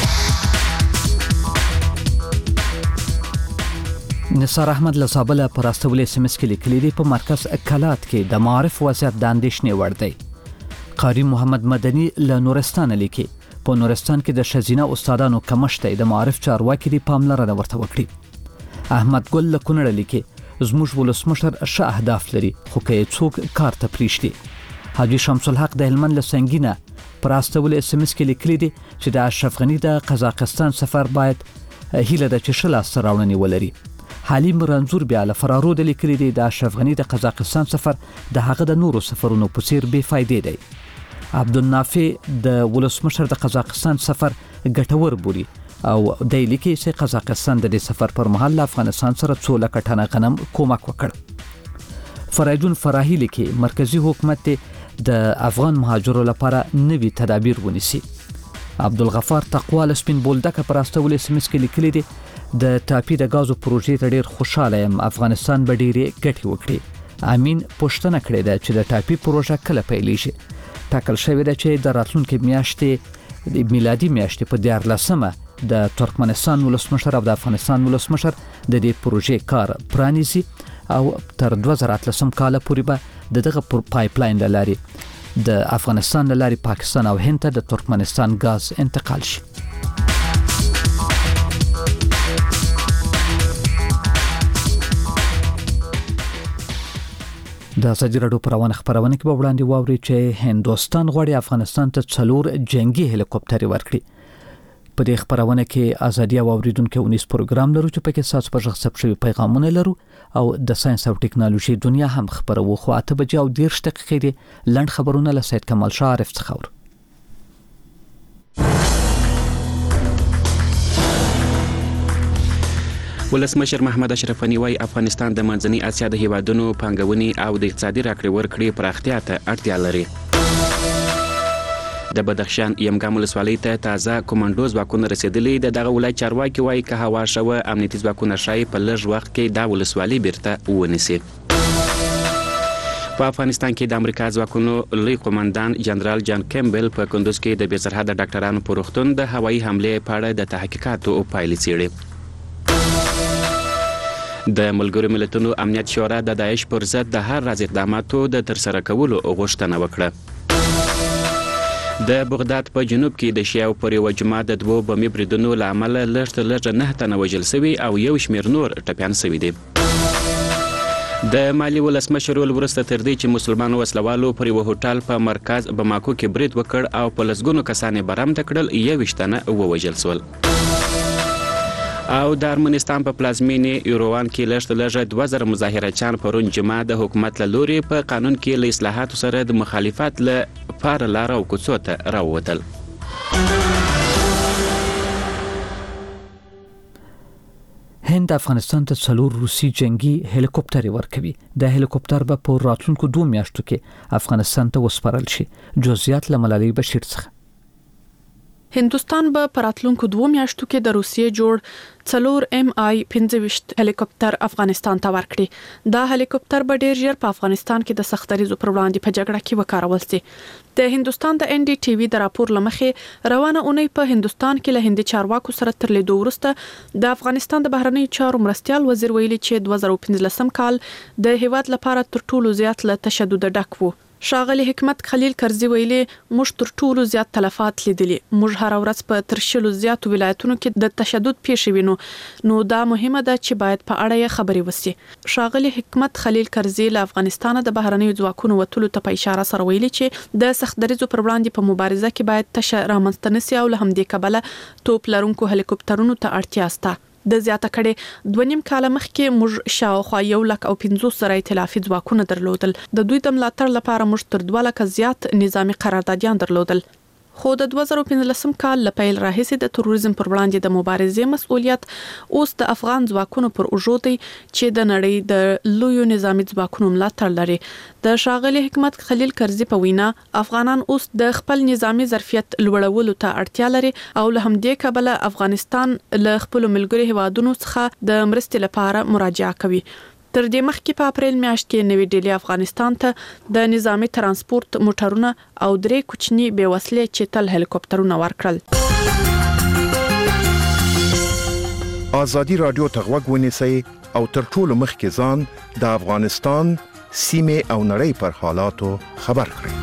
نثار احمد له زابله پر استولې سمس کې لیکلي دي په مرکز کلات کې د معارف وضعیت د اندېښنې وړ دی. قاری محمد مدني له نورستان لیکي په نورستان کې د ښځینه استادانو کمښت د معارف چارواکي د پاملرنه ورته وکړي. احمد ګل له کونړ لیکي زموږ ولسمشر ښه اهداف لري خو که یې څوک کار ته پرېږدي. حاجي شمس الحق د هلمند له سنګینه پر استولې سمس کې لیکلي دي چې د اشرف غني د قزاقستان سفر باید هیله ده چې ښه لاسته راوړنې ولري. حلیم رنځور بیا له فرارو د لیکلي دی د اشرف غني د قزاقستان سفر د هغه د نورو سفرونو په څیر بې فایدې دی. عبدالنافع د ولسمشر د قزاقستان سفر ګټور بولي او د لیکي چې قزاقستان د دې سفر پر مهال افغانستان سره 2 لک ټنه غنم کومک وکړ. فرایدون فراهی لیکي مرکزی حکومت د افغان مهاجرو لپاره نوي تدابیر ونیسي. عبدالغفار تقوال سپین بولدک پر استولې سمس کې لیکلي دي د ټاپي د غازو پروژې ته ډیر خوشاله یم، افغانستان به ډیرې ګټې وکړي. امین پوښتنه کړې ده چې د ټاپي پروژه کله پیلیږي. ټاکل شوې ده چې د راتلونکي میاشتې د میلادي میاشتې په 14مه د ترکمنستان ولسمشر او د افغانستان ولسمشر د دې پروژې کار پرانیزي او تر 2013 کال پورې به دغه پایپ لاین لاري د افغانستان لاري پاکستان او هند ته د ترکمنستان غاز انتقال شي. د ازادي راډیو پروانه خبرونه کې به وړاندې واوري چې هندوستان غواړي افغانستان ته 4 جنگي هلیکوپټر ورکړي. په دې خبرونه کې ازادي او اوریدونکو 19 پروګرام لرو چې پکې ساس په ژغ ثبت شوی پیغامونه لرو او د ساينس او ټکنالوژي دنیا هم خبرو خو 8 بجې او 10 دقیقې دي لند خبرونه له سید کمال شاه عارف څخه اورو. ولسمشر محمد اشرف غنی وايي افغانستان د منځنۍ اسیا د هیوادونو پانګونې او د اقتصادي راکړې ورکړې پراختیا ته اړتیا لري. د بدخشان یمګام ولسوالۍ ته تازه کمانډو ځواکونه رسیدلي دغه ولایت چارواکي وايي که هوا شوه امنیتي ځواکونه شای په لږ وخت کې دا ولسوالۍ بیرته ونیسي. په افغانستان کې د امریکا ځواکونو لوی قومندان جنرال جان کیمبل په کندوز کې د بې سرحده ډاکټرانو په روغتون د هوایي حملې په اړه د تحقیقاتو پایلې څېړي. د ملګرو ملتونو امنیت شورا د داعش پر ضد د هر راز اقداماتو د ترسره کولو غوښتنه وکړه. د بغداد په جنوب کې د شیعو پر یو جماعت د 2 بمي بریدونو له امله لږ تر لږه 9 تنه وژل شوي او یو شمېر نور ټپیان شوي دي. د مالي ولسمشر وروسته تر دې چې مسلمانو وسلوالو پر یو هوټل په مرکز بماکو کې برید وکړ او په لسګونو کسان یې برمته کړل 21 تنه ووژل شول. او د ارمنستان په پلازمینې ایروان کې لږ تر لږه 2000 مظاهرچیان پرون جمعه د حکومت له لوري په قانون کې له اصلاحاتو سره د مخالفت له پاره لاره او کوڅو ته راووتل. هند افغانستان ته 4 روسي جنگي هلیکوپټر ورکوي. د هلیکوپټر به په راتلونکو 2 میاشتو کې افغانستان ته وسپارل شي. جزئیات له ملالۍ بشیر څخه. هندوستان به په راتلونکو 2 میاشتو کې د روسیې جوړ 4 MI-25 هلیکوپټر افغانستان ته ورکړي. دا هلیکوپټر به ډیر ژر په افغانستان کې د سختریزو پر وړاندې په جګړه کې وکارول شي. د هندوستان د NDTV د راپور لمخې روانه اونۍ په هندوستان کې له هندي چارواکو سره تر لیدو وروسته د افغانستان د بهرنی چارو مرستيال وزیر ویلي چې 2015 کال د هیواد لپاره تر ټولو زیات له تشدد ډک وو. ښاغلي حکمت خلیل کرزي ویلي موږ تر ټولو زیات تلفات لیدلي. موږ هر ورځ په ترشلو زیات ولایتونو کې د تشدد پیښې وینو نو دا مهمه ده چې باید په اړه خبرې وشي. ښاغلي حکمت خلیل کرزي له افغانستان د بهرنی ځواکونو وټولو ته په اشاره سره ویلي چې د سختدریزو پر وړاندې په مبارزه کې باید تشه رامنځته نشي او له همدې کبله توپ لرونکو هلیکوپټرونو ته اړتیا شته. د زیاته کړي 2.5 کال مخکې موږ شاوخوا 150 سره ائتلافي ځواکونه درلودل. د دوی د ملاتړ لپاره موږ تر 2 لک زیات نظامی قراردادیان درلودل. خو د 2015 کال له پیل راهیسې د تروریزم پر وړاندې د مبارزې مسؤلیت اوس د افغان ځواکونو پر اوږو دی چې د نړۍ د لویو نظامی ځواکونو ملاتړ لري. د ښاغلي حکمت خلیل کرزي په وینا افغانان اوس د خپل نظامی ظرفیت لوړولو ته اړتیا لري او له همدې کبله افغانستان له خپل ملګري هیوادونو څخه د مرستې لپاره مراجعه کوي. تر دې مخکې په اپریل میاشت کې نوې ډیلی افغانستان ته د نظامی ترانسپورت موټرونه او 3 کوچني بې وسلې چتل هلیکوپټرونه ورکړل. ازادي رادیو ته غوږ ونیسئ او تر ټولو مخکې ځان د افغانستان سیمه او نړۍ پر حالاتو خبر کړئ.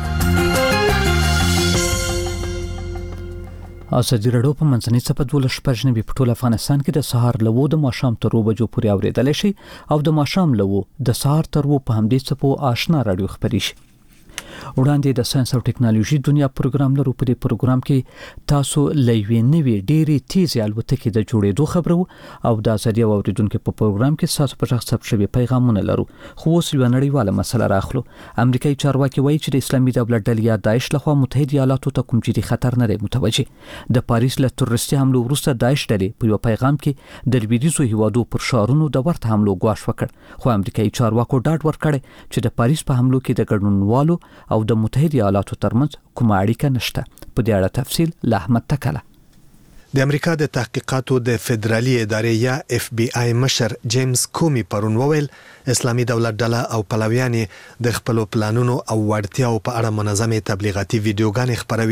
ازادي راډیو په منځنۍ صفحه 12 په ټول افغانستان کې د سهار لوو د ماښام تر 2 بجو پورې اوریدل شي او د ماښام لوو د سهار تر 2 په همدې صفحو آشنا راډیو خبري شي. وړاندې د ساينس او ټکنالوژي دنیا پروګرام لرو. په دې پروګرام کې تاسو لوي نوي ډېری تیز الوتکې د جوړېدو خبرو او د ازادي اوریدونکو په پروګرام کې تاسو په شخص ثبت شوی پیغامونه لرو. خو اوس یو نړیواله مسله راخلو. امریکایي چارواکي وایي چې د اسلامي دولت ډلې یا داعش لخوا متحده ایالاتو ته کوم جدي خطر نه دی متوجه. د پاریس له تروریستي حملو وروسته داعش ډلې په یو پیغام کې د لویدیځو هیوادو پر شهرونو د ورته حملو غواړ وکړ. خو امریکایي چارواکو ډاډ ورکړ چې د پاریس په حملو کې د ګډونوالو او د متحده ایالاتو ترمنځ کومه اړیکه نشته. په دې اړه تفصیل له احمد تکله. د امریکا د تحقیقاتو د فدرالي ادارې یا FBI مشر جیمز کومي پرون وویل اسلامي دولت ډله او پلویان د خپل پلانونو او وړتیاو په اړه منظمه تبلیغاتي ویډیوګانې خپروي.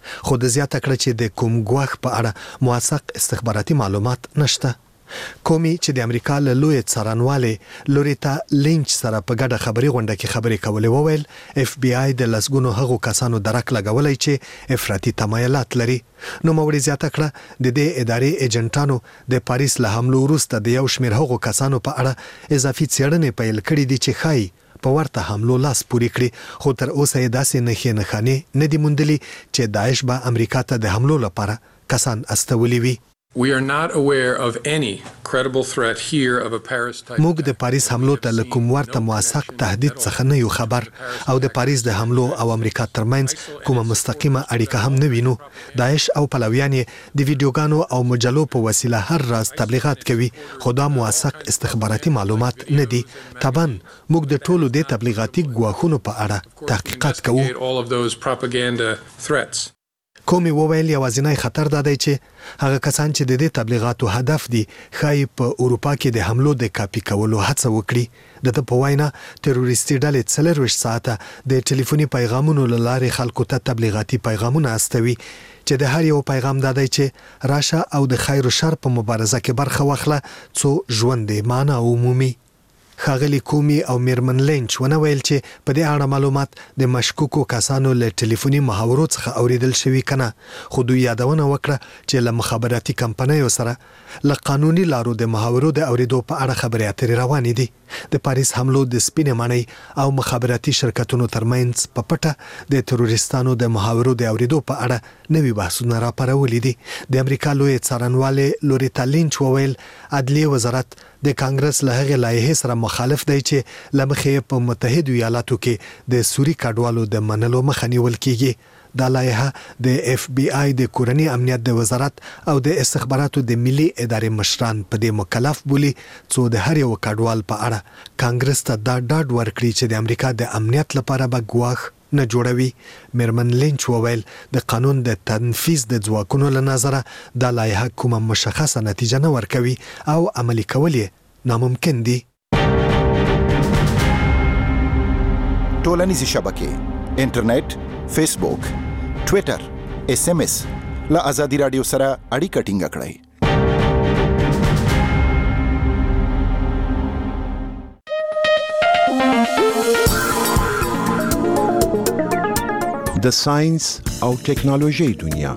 خو د زیاته کړه چې د کوم ګواښ په اړه موثق استخباراتي معلومات نشته. کومي چې د امریکا له لوی څارنوالې لوریتا لینچ سره په ګډه خبري غونډه کې خبرې کولې وویل اف بی آی د لسګونو هغو کسانو درک لګولای چې افراطي تمایلات لري. نو موري زیاته کړه د دې ادارې ایجنټانو د پاریس له حملو وروسته د یو شمېر هغو کسانو په اړه اضافي څېړنې پیل کړې دي چې ښایي په ورته حملو لاس پورې کړي، خو تر اوسه یې داسې نښې نښانې نه دي موندلي چې داعش به امریکا ته د حملو لپاره کسان استولي وي. We are not aware of any credible threat here of a Paris type. موږ د پاریس حملو ته له کوم ورته موثق تهدید څخه نه یو خبر او د پاریس د حملو او امریکا ترمنځ کومه مستقیمه اړیکه هم نه وینو. داعش او پلویان یې د ویډیوګانو او مجلو په وسیله هر راز تبلیغات کوي، خو دا موثق استخباراتي معلومات نه دي. طبعا موږ د ټولو د تبلیغاتي ګواښونو په اړه تحقیقات کوو. All of those propaganda threats. کومي وویل یوازینی خطر دا دی چې هغه کسان چې د دې تبلیغاتو هدف دي ښایي په اروپا کې د حملو د کاپي کولو هڅه وکړي. د په وینا تروریستي ډلې 24 ساعته د ټلیفوني پیغامونو له لارې خلکو ته تبلیغاتي پیغامونه استوي چې د هر یو پیغام دا دی چې راشه او د خیر او شر په مبارزه کې برخه واخله څو ژوند دې معنا عمومي. ښاغلي کومي او میرمن لینچ ونه ویل چې په دې اړه معلومات د مشکوکو کسانو له ټلیفوني محاورو څخه اوریدل شوي کنه، خو دوی یادونه وکړه چې له مخابراتي کمپنیو سره له قانوني لارو د محاورو د اوریدو په اړه خبرې اترې روانې دي. د پاریس حملو د سپینې ماڼۍ او مخابراتي شرکتونو ترمنځ په پټه د تروریستانو د محاورو د اوریدو په اړه نوي بحثونه راپارولي دي. د امریکا لوی څارنوالې لوریتا لینچ وویل عدلیه وزارت د کانګرس له هغې لایحې سره مخالف دی چې له مخې په متحدو ایالاتو کې د سوري کډوالو د منلو مخه نیول کیږي. دا لایحه د اف بی آی د کورنی امنیت د وزارت او د استخباراتو د ملي ادارې مشران په دې مکلف بولی څو د هر یو کډوال په اړه کانګرس ته دا ډاډ ورکړي چې د امریکا د امنیت لپاره به ګواښ نه جوړوي. میرمن لینچ وویل د قانون د تنفیذ د ځواکونو له نظره دا لایحه کومه مشخصه نتیجه نه ورکوي او عملي کول یې ناممکن دي. ټولنیزې شبکې انټرنیټ، فیسبوک، ټویټر، اس ام اس له ازادي رادیو سره اړیکه ټینګه کړئ. د ساينس او ټیکنالوژي دنیا.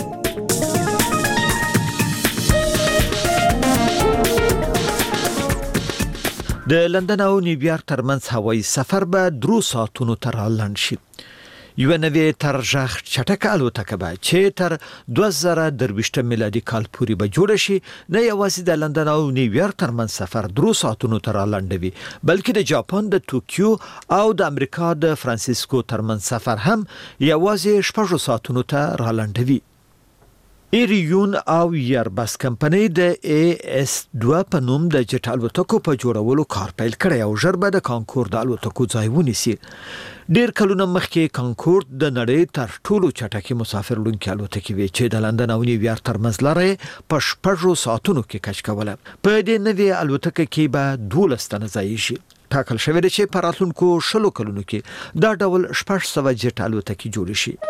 د لندن او نیویارک ترمنځ هوایي سفر به 3 ساعتونو تر لنډ شي. یو نوې ترجح چټک الوتکه به چې تر 2023 میلادي کال پورې به جوړ شي، نه یوازې د لندن او نیویارک ترمنځ سفر 3 ساعتونو تر لنډوي، بلکې د جاپان د ټوکیو او د امریکا د فرانسیسکو ترمنځ سفر هم یوازې 6 ساعتونو تر لنډوي. ایریون او ایربس کمپنۍ د AS2 په نوم د جټ الوتکو په جوړولو کار پیل کړی او ژر به د کانکورد الوتکو ځای ونیسي. ډیر کلونه مخکې کانکورد د نړۍ تر ټولو چټکې مسافر وړونکې الوتکې وې چې د لندن او نیویارک ترمنځ لاره په 6 ساعتونو کې کچ کوله. په دې نوې الوتکه کې به 12 تنه ځای شي. ټاکل شوی دی چې په راتلونکو 10 کلونو کې دا ډول 600 جټ الوتکې جوړ شي.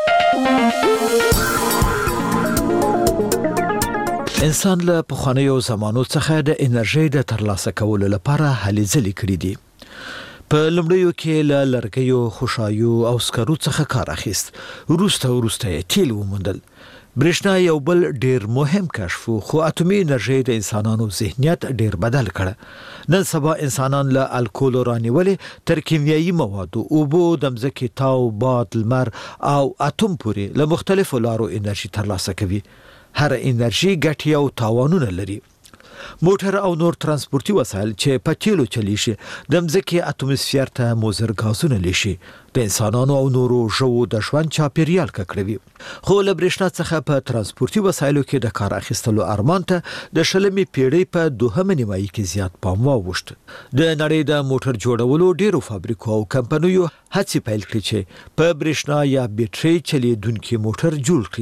انسان له پخوانیو زمانو څخه د انرژي د ترلاسه کولو لپاره هلې ځلې کړې دي. په لومړیو کې له لرګیو، خوشایو او سکرو څخه کار اخیست. وروسته تیل وموندل. برېښنا یو بل ډیر مهم کشف خو اتومي انرژي د انسانانو ذهنیت ډیر بدل کړ. نن سبا انسانان له الکول رانیولې تر کیمیاوي موادو، اوبو، د مځکې تاو، باد، لمر او اتوم پورې له مختلفو لارو انرژي ترلاسه کوي. هر انرژي ګټې او تاوانونه لري. موټر او نور ترانسپورتي وسایل چې په تیلو چلی شي د مځکې اتموسفیر ته مضر غازونه لشي، د انسانانو او نورو ژوو د ژوند چاپیریال ککړوي. خو له برېښنا څخه په ترانسپورتي وسایلو کې د کار اخیستلو ارمان ته د 20مې پیړۍ په 2مه نیمایي کې زیات پام واوښت. د نړۍ د موټر جوړولو ډیرو فابریکو او کمپنیو هڅې پیل کړې چې په برېښنا یا بیټرۍ چلیدونکي موټر جوړ کړي.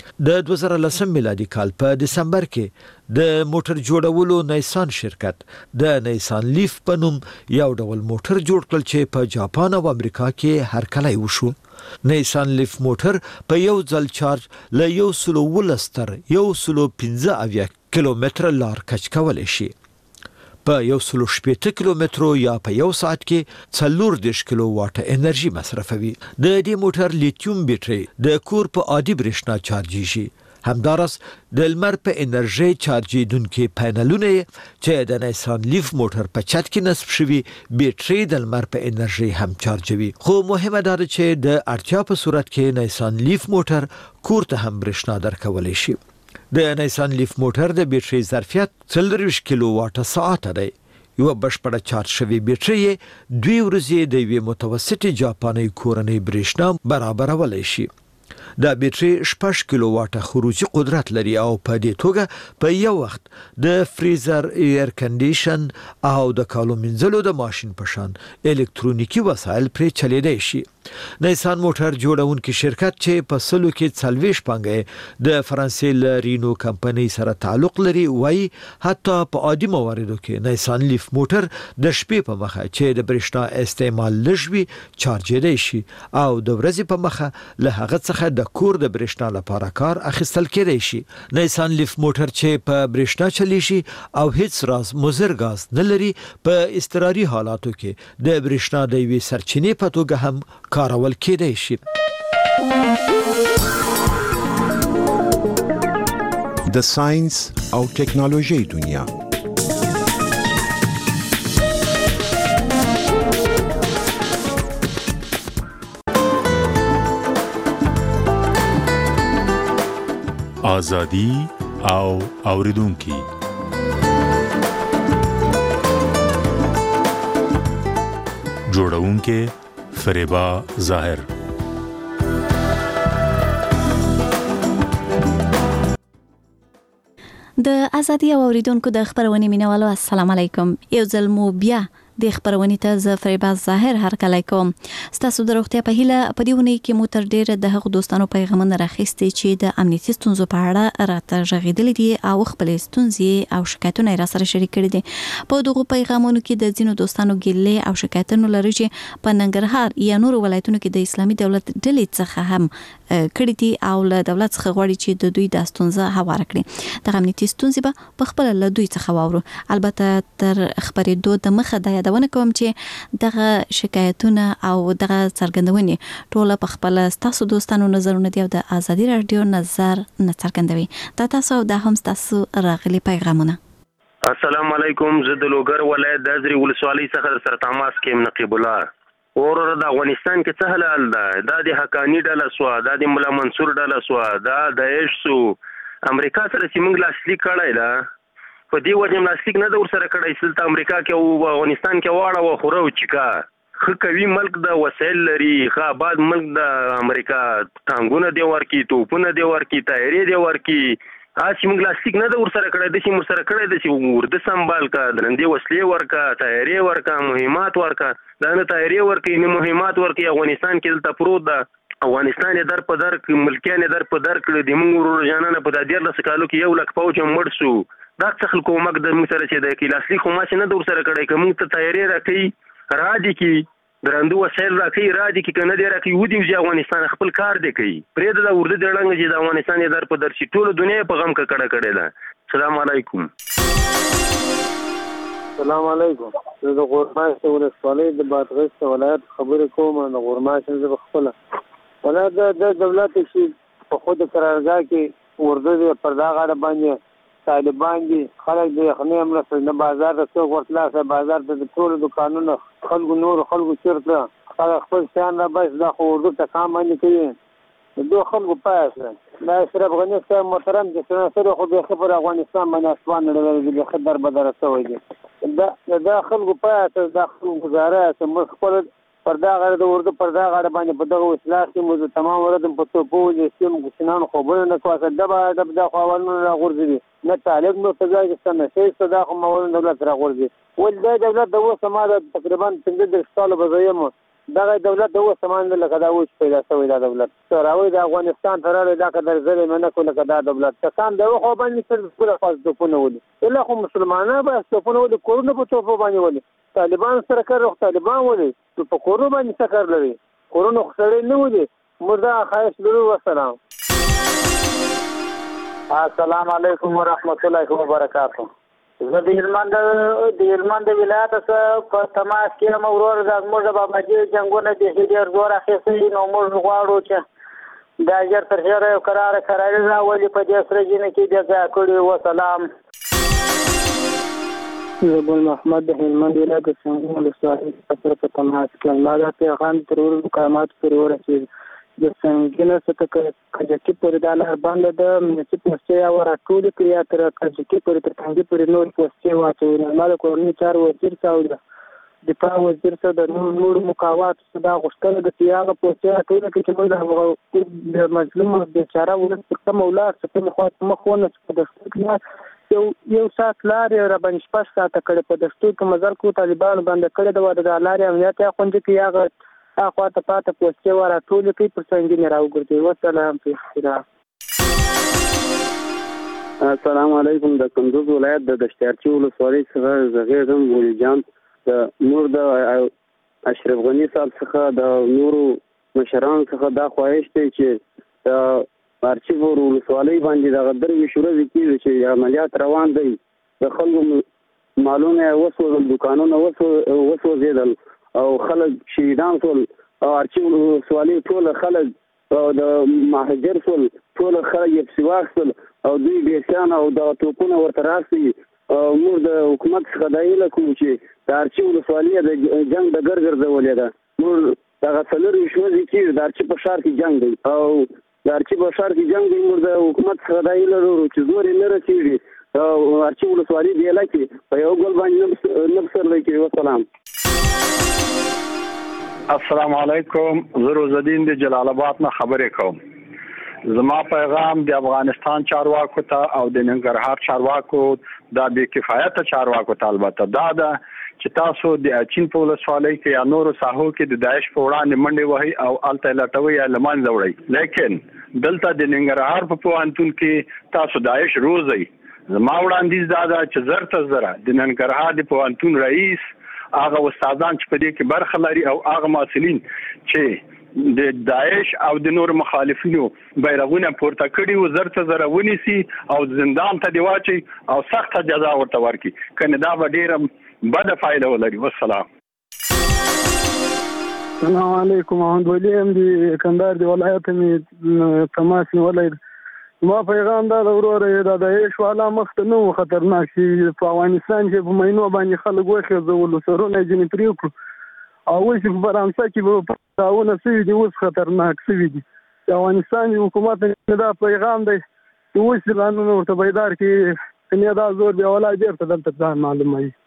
د 2010 میلادي کال په دسمبر کې د موټر جوړولو نیسان شرکت د نیسان لیف په نوم یو ډول موټر جوړ کړل چې په جاپان او امریکا کې هرکلی وشو. نیسان لیف موټر په یو ځل چارج له 110 تر 115 کیلومتر لار کچ کولی شي. په 180 کیلومترو یا په یو ساعت کې 40 کیلو واټ انرژي مصرفوي. د دې موټر لیتیوم بیټري د کور په عادي برېښنا چارجیږي. همدارس د لمر په انرژي چارجیدونکي پینلونه چې د نیسان لیف موټر په چت کې نصب شوي بیټري د لمر په انرژي هم چارجوي. خو مهمه ده چې د اړتیا په صورت کې نیسان لیف موټر کور ته هم برېښنا درکولی شي. د نیسان لیف موټر د بیټري ظرفیت 40 کیلو واټ ساعت دی. یو بشپړه چارج شوی بیټري 2 ورځې د یوې متوسطې جاپاني کورنۍ برېښنا برابرولای شي. دا بیټري 6 کیلو واټه خروجي قدرت لري او په دې توګه په یو وخت د فریزر، ایر کنډیشن او د کالو منځلو د ماشين په شان الکترونیکی وسایل پرې چلیدای شي. نیسان موټر جوړونکي شرکت چې په سلو کې 40 پنګه د فرانسې لرینو کمپنۍ سره تعلق لري وایي حتی په عادي مواردو کې نیسان لیف موټر د شپې په مخه چې د برېښنا استعمال لږوي چارجېدای شي او د ورځې په مخه له هغه څخه د کور د برېښنا لپاره کار اخیستل کېدای شي. نیسان لیف موټر چې په برېښنا چلی شي او هیڅ راز مضر غاز نه لري په اضطراري حالاتو کې د برېښنا د یوې سرچینې په توګه هم کارول کېدای شي. د ساينس او ټکنالوژي دنیا آزادی او اوریدونکي جوړونکي فریبا ظاهر. د ازادي او اوریدونکو د خبرونې مینوالو السلام علیکم. یو ځل مو بیا د خبرونې ته ز فریبا ظاهر هرکلی کوم. ستاسو د روغتیا په هیله په دې ونې کې مو تر ډیره د هغو دوستانو پیغامونه راخیستي چې د امنیتي ستونزو په اړه راته غږېدلي دي او خپلې ستونزې او شکایتونه یې راسره شریک کړي دي. په دغو پیغامونو کې د ځینو دوستانو ګیلې او شکایتونه لري چې په ننګرهار یا نورو ولایتونو کې د اسلامي دولت ډلې څخه هم کړي دي او له دولت څخه غواړي چې د دوی د ستونزه هواره کړي. د امنیتي ستونزې په خپل له دوی څخه واورو. البته تر خبرېدو د مخه د یادونه کوم چې دغه شکایتونه او دغه څرګندونې ټول په خپل تاسو دوستانو نظرونه دی او د ازادي رادیو نظر نه څرګندوي. دا تاسو د هم تاسو راغلي پیغامونه. السلام علیکم. زه د لوګر ولایت د ازري ولسوالۍ څخه سره تماس کوم. نقیب الله اور د افغانستان کې څه حال ده؟ دا د حقانی ډله سو، دا د مولا منصور ډله سو، دا د ایشسو امریکا سره چې موږ لاسلیک کړی دا په دې وجه لاسلیک نه د ور سره کړی سلطه امریکا کې او افغانستان کې واړه و خورو چکا خ کوي ملک د وسایل لري، خ آباد ملک د امریکا ټانګونه دی ورکی، توپونه دی ورکی، تایرې دی ورکی. چې موږ لاسلیک نه د ور سره کړی د چې مر سره کړی د چې ورده سنبال کا درندې وسلې ورکا، تایرې ورکا، مهمات ورکا. دا نه تایرې ورکی نه مهمات ورکی. افغانستان کې دلته پروت ده. افغانستان در په در ملکیان در په در کړ د موږ ورور جانانه په د 13 کالو کې 1 لک پوج مړ شو. دا څه خلکو مګ د موږ سره چې د کې لاسلیک خو ما چې نه د ور سره کړی کوم ته تایرې راکې را دي کې درندو وسایل راکې را دي کې کنه دی راکې ودی چې افغانستان خپل کار دی کوي. پرې د ورده دړنګ چې د افغانستان در په در شي ټول دنیا په غم کې کړه ده. السلام علیکم. السلام علیکم. زه د غورماش ولسوالۍ د بادغیس ولایت خبرې کوم. د غورماش زه خپل ولایت د دولت شي په خود قرارګاه کې ورده پر دا غاړه باندې طالبان دي. خلک د یخنۍ امر نه بازار ته څوک ورتلاسه بازار ته ټول دکانونه خلکو نور خلکو چیرته خلک خپل شان را بس دا خو ورده ته کام باندې کوي. دو خلکو پاسه دا اشرف غنی صاحب محترم چې سره خو به خبر افغانستان باندې اسوان لري د خبر بدر سوی دي. دا خلکو پاسه دا خلکو گزاره سم خپل پردا غړ د ورده پردا غړ باندې په دغه اصلاح کې موږ تمام ورته په توپو د سیم ګشنان خبرونه نه کواسه د خواولونو را غورځي نه طالب نو تجای کې نه شي صدا خو مولن دولت را غورځي ول د دولت د وسه ما تقریبا 15 سال بزایم دغه دولت د اوس سامان لکه دا اوس پیدا شوی دا دولت راوي د افغانستان تراره دا قدر زره منه کو لکه دا دولت کسان د خو باندې سر پوره خاص دپونه ولي الا خو مسلمانانه به دپونه ولي کورونه په توپ باندې ولي طالبان سره کار طالبان ولي په کورونه باندې سکر لري کورونه خسرې نه ولي مردا خایس درو والسلام السلام علیکم ورحمت الله وبرکاته زه د هلمند ولایت څخه په تماس کې مورور د موږ بابا جي جنگونه د هډیر زور اخیستي نو موږ غواړو چې دا جر تر هغه قرار راولي په دې سره جن کې د ځاکړي و سلام زبول محمد د هلمند ولایت څخه ولسوالۍ په تماس کې ما د پیغام ترور مقامات پر ورسېد د څنګه څه کجکی پر د لار باندې د منځ پوسټي او راټول کړیا تر کجکی پر تر څنګه پر نور پوسټي واچول مال کورنۍ چار وزیر څاو د پا وزیر څخه د نور مقاومت صدا غشتل د سیاغه پوسټي راټول کړي چې موږ د مظلوم بیچاره ولست په مولا څخه مخونه د یو سات لار را باندې شپږ ساعته کړي په دستور کې مزل کو طالبان باندې کړي د لارې امنیت خوندې کې هغه اخوا ته پاته پوسټي ورا ټول کې پر څنګه نه راوګرځي والسلام په خیر السلام علیکم د کندوز ولایت د دشتارچی ولسوالۍ څخه زغیرم ولي جان د نور د اشرف غنی صاحب څخه د نورو مشران څخه دا خواهش دی چې د ارچیور ولسوالۍ باندې د غدر وشوره کیږي چې عملیات روان دي د خلکو مالونه وسوځل دکانونه وسوځیدل او خلک شهیدان شول او ارچیور ولسوالۍ ټول خلک د مهاجر شول ټول خلک یې سیواخل او دوی بیسان او د توپونه ورته راسي موږ د حکومت څخه دایله کوم چې د ارچیور ولسوالۍ د جنگ د ګرځولې ده موږ هغه څلور شوزي کې د ارچی په شهر کې جنگ دی او د ارچی په شهر کې جنگ دی موږ د حکومت څخه دایله ورو چې زور نه رسیږي او ارچی ولسوالۍ دی لکه په یو ګل باندې نبصر دی کې والسلام السلام علیکم زرو زدین د جلال آباد نه خبرې کوم زما پیغام د افغانستان چارواکو ته او د ننګرهار چارواکو دا بې کفایته چارواکو ته البته دا ده چې تاسو د اچین په ولسوالۍ کې یا نورو ساحو کې د داعش په وړاندې منډې وهي او الته لټوي یا له منځه وړئ لیکن دلته د ننګرهار په پوهنتون کې تاسو داعش روزئ زما وړاندیز دا ده چې زر ته زره د ننګرهار د پوهنتون رئیس هغه استادان چې په دې کې برخه لري او هغه مسؤلین چې د داعش او د نور مخالفینو بیرغونه پورته کړي و زر ته زره ونیسي او زندان ته دی واچي او سخت جزا ورته ورکړي کنه دا به ډیره بده فایده ولري والسلام السلام علیکم محمد ولی ام دی کندهار دی ولایت می تماس ولای ما پیغام دا وروره دا د ایشوالا مخته نو خطرناک شي په افغانستان کې په مینو باندې خلک وخت زول سرونه جن پریوکو او چې په فرانسه کې په تاونه سوي دي اوس خطرناک سوي دي د افغانستان حکومت دا پیغام دی چې اوس قانون ورته بیدار کې نه دا زور دی ولای ډیر ته دلته ځان معلومه وي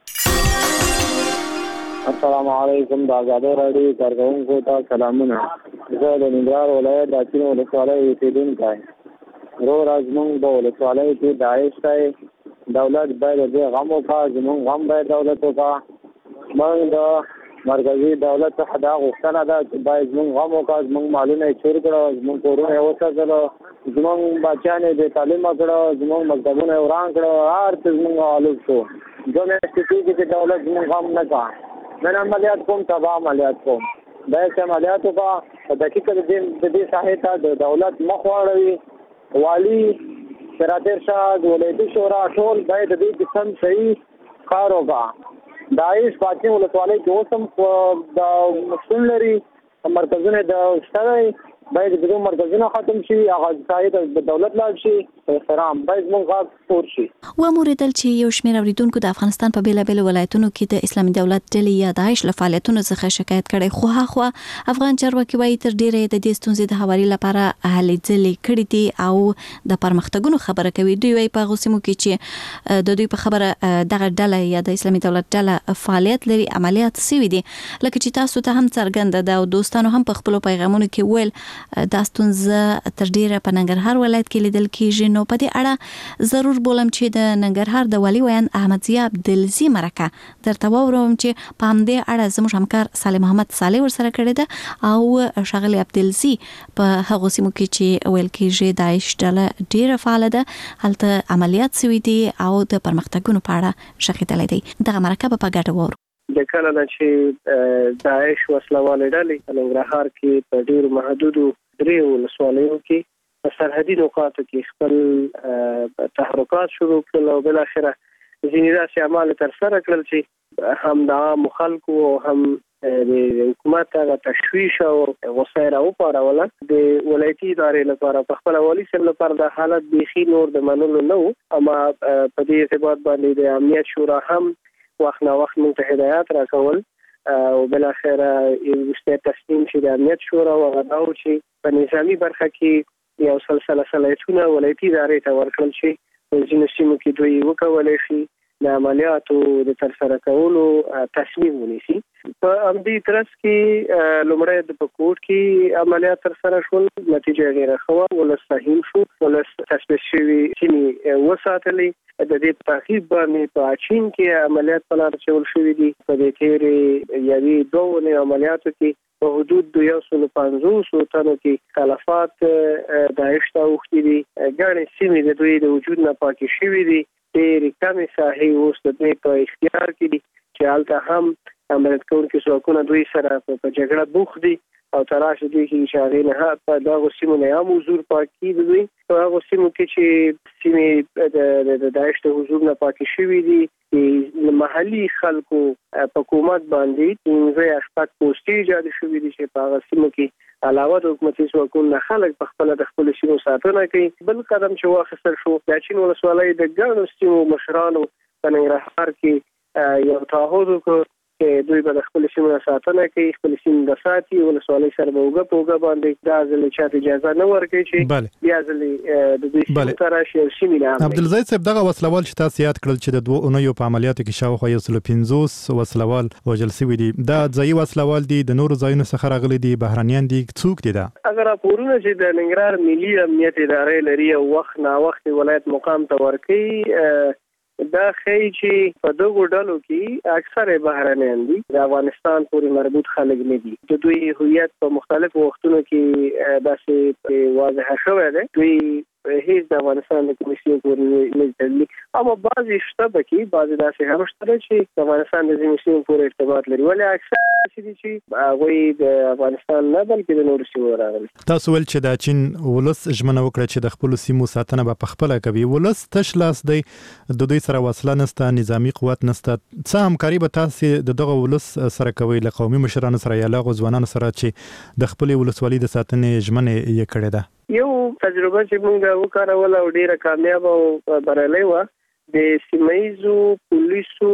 السلام علیکم د آزادۍ راډیو کارکونکو ته سلامونه زه د ننګرهار ولایت د اچین ولسوالۍ اوسېدونکی ورو زموږ په ولسوالۍ کې داعش دی دولت باید د غم وکړي زموږ غم باید دولت وکړي موږ د مرکزي دولت څخه دا غوښتنه ده چې باید زموږ غم وکړي زموږ مالونه یې چور کړه زموږ کورونه یې وساتل زموږ بچیان یې بې تعلیمه کړه زموږ مکتبونه یې وران کړه هر څه زموږ هلک شو دوه میاشتې کېږي چې دولت زموږ غم نه کړه نن عملیات کوم تباه عملیات کوم دا چې عملیات وکړه په دقیقه د دې ساحې ته د دولت مخ واړوي والی شراتر شاه ولایتي شورا ټول باید د دې قسم صحیح کار وکړي داعش پاتې ولسوالۍ کې اوس هم د مشکل لري مرکزونه د شته باید د مرکزونه ختم شي هغه ځای د دولت لاړ شي احترام باید موږ غاښ پور شي و موریدل چې یو شمېر اوریدونکو د افغانستان په بیلابېلو ولایتونو کې د اسلامي دولت ډلې یا داعش له فعالیتونو څخه شکایت کړي خو هغه افغان چارواکي وایي تر ډیره د دې ستونزې د حوالې لپاره هلې ځلې کړې دي او د پرمختګونو خبره کوي دوی وايي په غوسمو کې چې د دوی په خبره دغه ډله یا د اسلامي دولت ډله فعالیت لري عملیات سوي دي لکه چې تاسو ته هم څرګنده ده او دوستانو هم په خپل پیغامونو کې ویل دا ستونزه تر ډیره په ننګرهار ولایت کې لیدل کیږي. نو په دې اړه ضرور بولم چې د ننګرهار د والي ویان احمد ضیا عبدالزی مرکه درته ووروم چې په همدې اړه زموږ همکار صالح محمد صالح ورسره کړی ده او ښاغلی عبدالزی په هغو سیمو کې چې ویل کیږي داعش ډله ډیره فعاله ده، هلته عملیات سوي دي او د پرمختګونو په اړه شخیدلی دی. دغه مرکه په ګډه وورو. د کله نه چې داعش وسلوالې ډلې ننګرهار کې په ډیرو محدودو دریو ولسوالیو کې په سرحدي نقاطو کې خپل تحرکات شروع کړل او بالاخره ځینې داسې اعمال ترسره کړل چې هم د عامو خلکو او هم د حکومت هغه تشویش او غصه راوپاروله. د ولایتي ادارې لپاره په خپل والي صاحب لپاره د حالت بیخي نور د منلو نه و، اما په دې ارتباط باندې د امنیت شورا هم وخت نا وخت موږ ته هدایات راکول او بالاخره وروسته تصمیم شي د امنیت شورا وغواړو چې په نظامی برخه کې یو سلسله صلاحیتونه ولایتي ادارې ته ورکړل شي چې ځینې سیمو کې دوی وکولای شي د عملیاتو د ترسره کولو تصمیم ونیسي. په همدې ترڅ کې لومړی د پکوټ کې عملیات ترسره شول، نتیجه غیر ښه وه، ولس فهیم شو، ولس تثبیت شوي سیمې وساتلې. د دې په تعقیب باندې په اچین کې عملیات په لار اچول شوي دي. په دې تېرې یوې دوه عملیاتو کې په حدود 250 تنو کې خلافات داعش ته اوښتي دي. ګڼې سیمې د دوی د وجود نه پاکې شوي دي. ډېرې کمې ساحې اوس د دوی په اختیار کې دي چې هلته هم عملیات کوونکي ځواکونه دوی سره په جګړه بوخت دي او تلاش دوی کې چې هغې نه په دغو سیمو نه هم حضور پاکي د دوی په هغو سیمو کې چې سیمې د داعش د حضور نه پاکې شوي دي د محلي خلکو په حکومت باندې 15 پوستې ایجاد شوي دي چې په هغه سیمو کې علاوه د حکومتي ځواکونو نه خلک په خپله د خپلو سیمو ساتنه کوي. بل قدم چې واخیستل شو د اچین ولسوالۍ د ګڼو سیمو مشرانو په ننګرهار کې یو تعهد وکړ چې دوی به د خپلو سیمو ساتنه کوي، خپلې سیمې به ساتي، ولسوالۍ سره به اوږه په اوږه باندې دا ځل چاته اجازه نه ورکوي چې بیا ځل د دوی سیمو ته راشي او سیمې نه امنوي. عبدالزی صاحب دغه وسلوال چې تاسو یاد کړل چې د 2 اونیو په عملیاتو کې شاوخوا 150 وسلوال وژل شوي دي، دا ځایي وسلوال دي، د نورو ځایونو څخه راغلي دي، بهرانیان دي، څوک دي؟ دا هغه راپورونه چې د ننګرهار ملي امنیت ادارې لري او وخت نا وخت ولایت مقام ته ورکوي، دا ښیي چې په دغو ډلو کې اکثره بهرنیان دي، د افغانستان پورې مربوط خلک نه دي. د دوی هویت په مختلفو وختونو کې داسې واضح شوی دی، دوی هیڅ د افغانستان د کمیسیون پورې نه تړلي، اما بعضې شته پکې، بعضې داسې هم شته چې د افغانستان د کمیسیون پورې ارتباط لري، ولې اکثر دي چې هغوی د افغانستان نه بلکې د نورو سیمو راغلي. تاسو ویل چې د چین ولس ژمنه وکړه چې د خپلو سیمو ساتنه به په خپله کوي. ولس تش لاس دی، د دوی سره وسله نشته، نظامي قوت نشته. څه همکاري به تاسو د دغه ولس سره کوئ له قومي مشرانو سره یا له هغو ځوانانو سره چې د خپلې ولسوالۍ د ساتنې ژمنه یې کړې ده؟ یو تجربه چې موږ وکاروله او ډېره کامیابه او بریالۍ وه، د سیمه‌ییزو پولیسو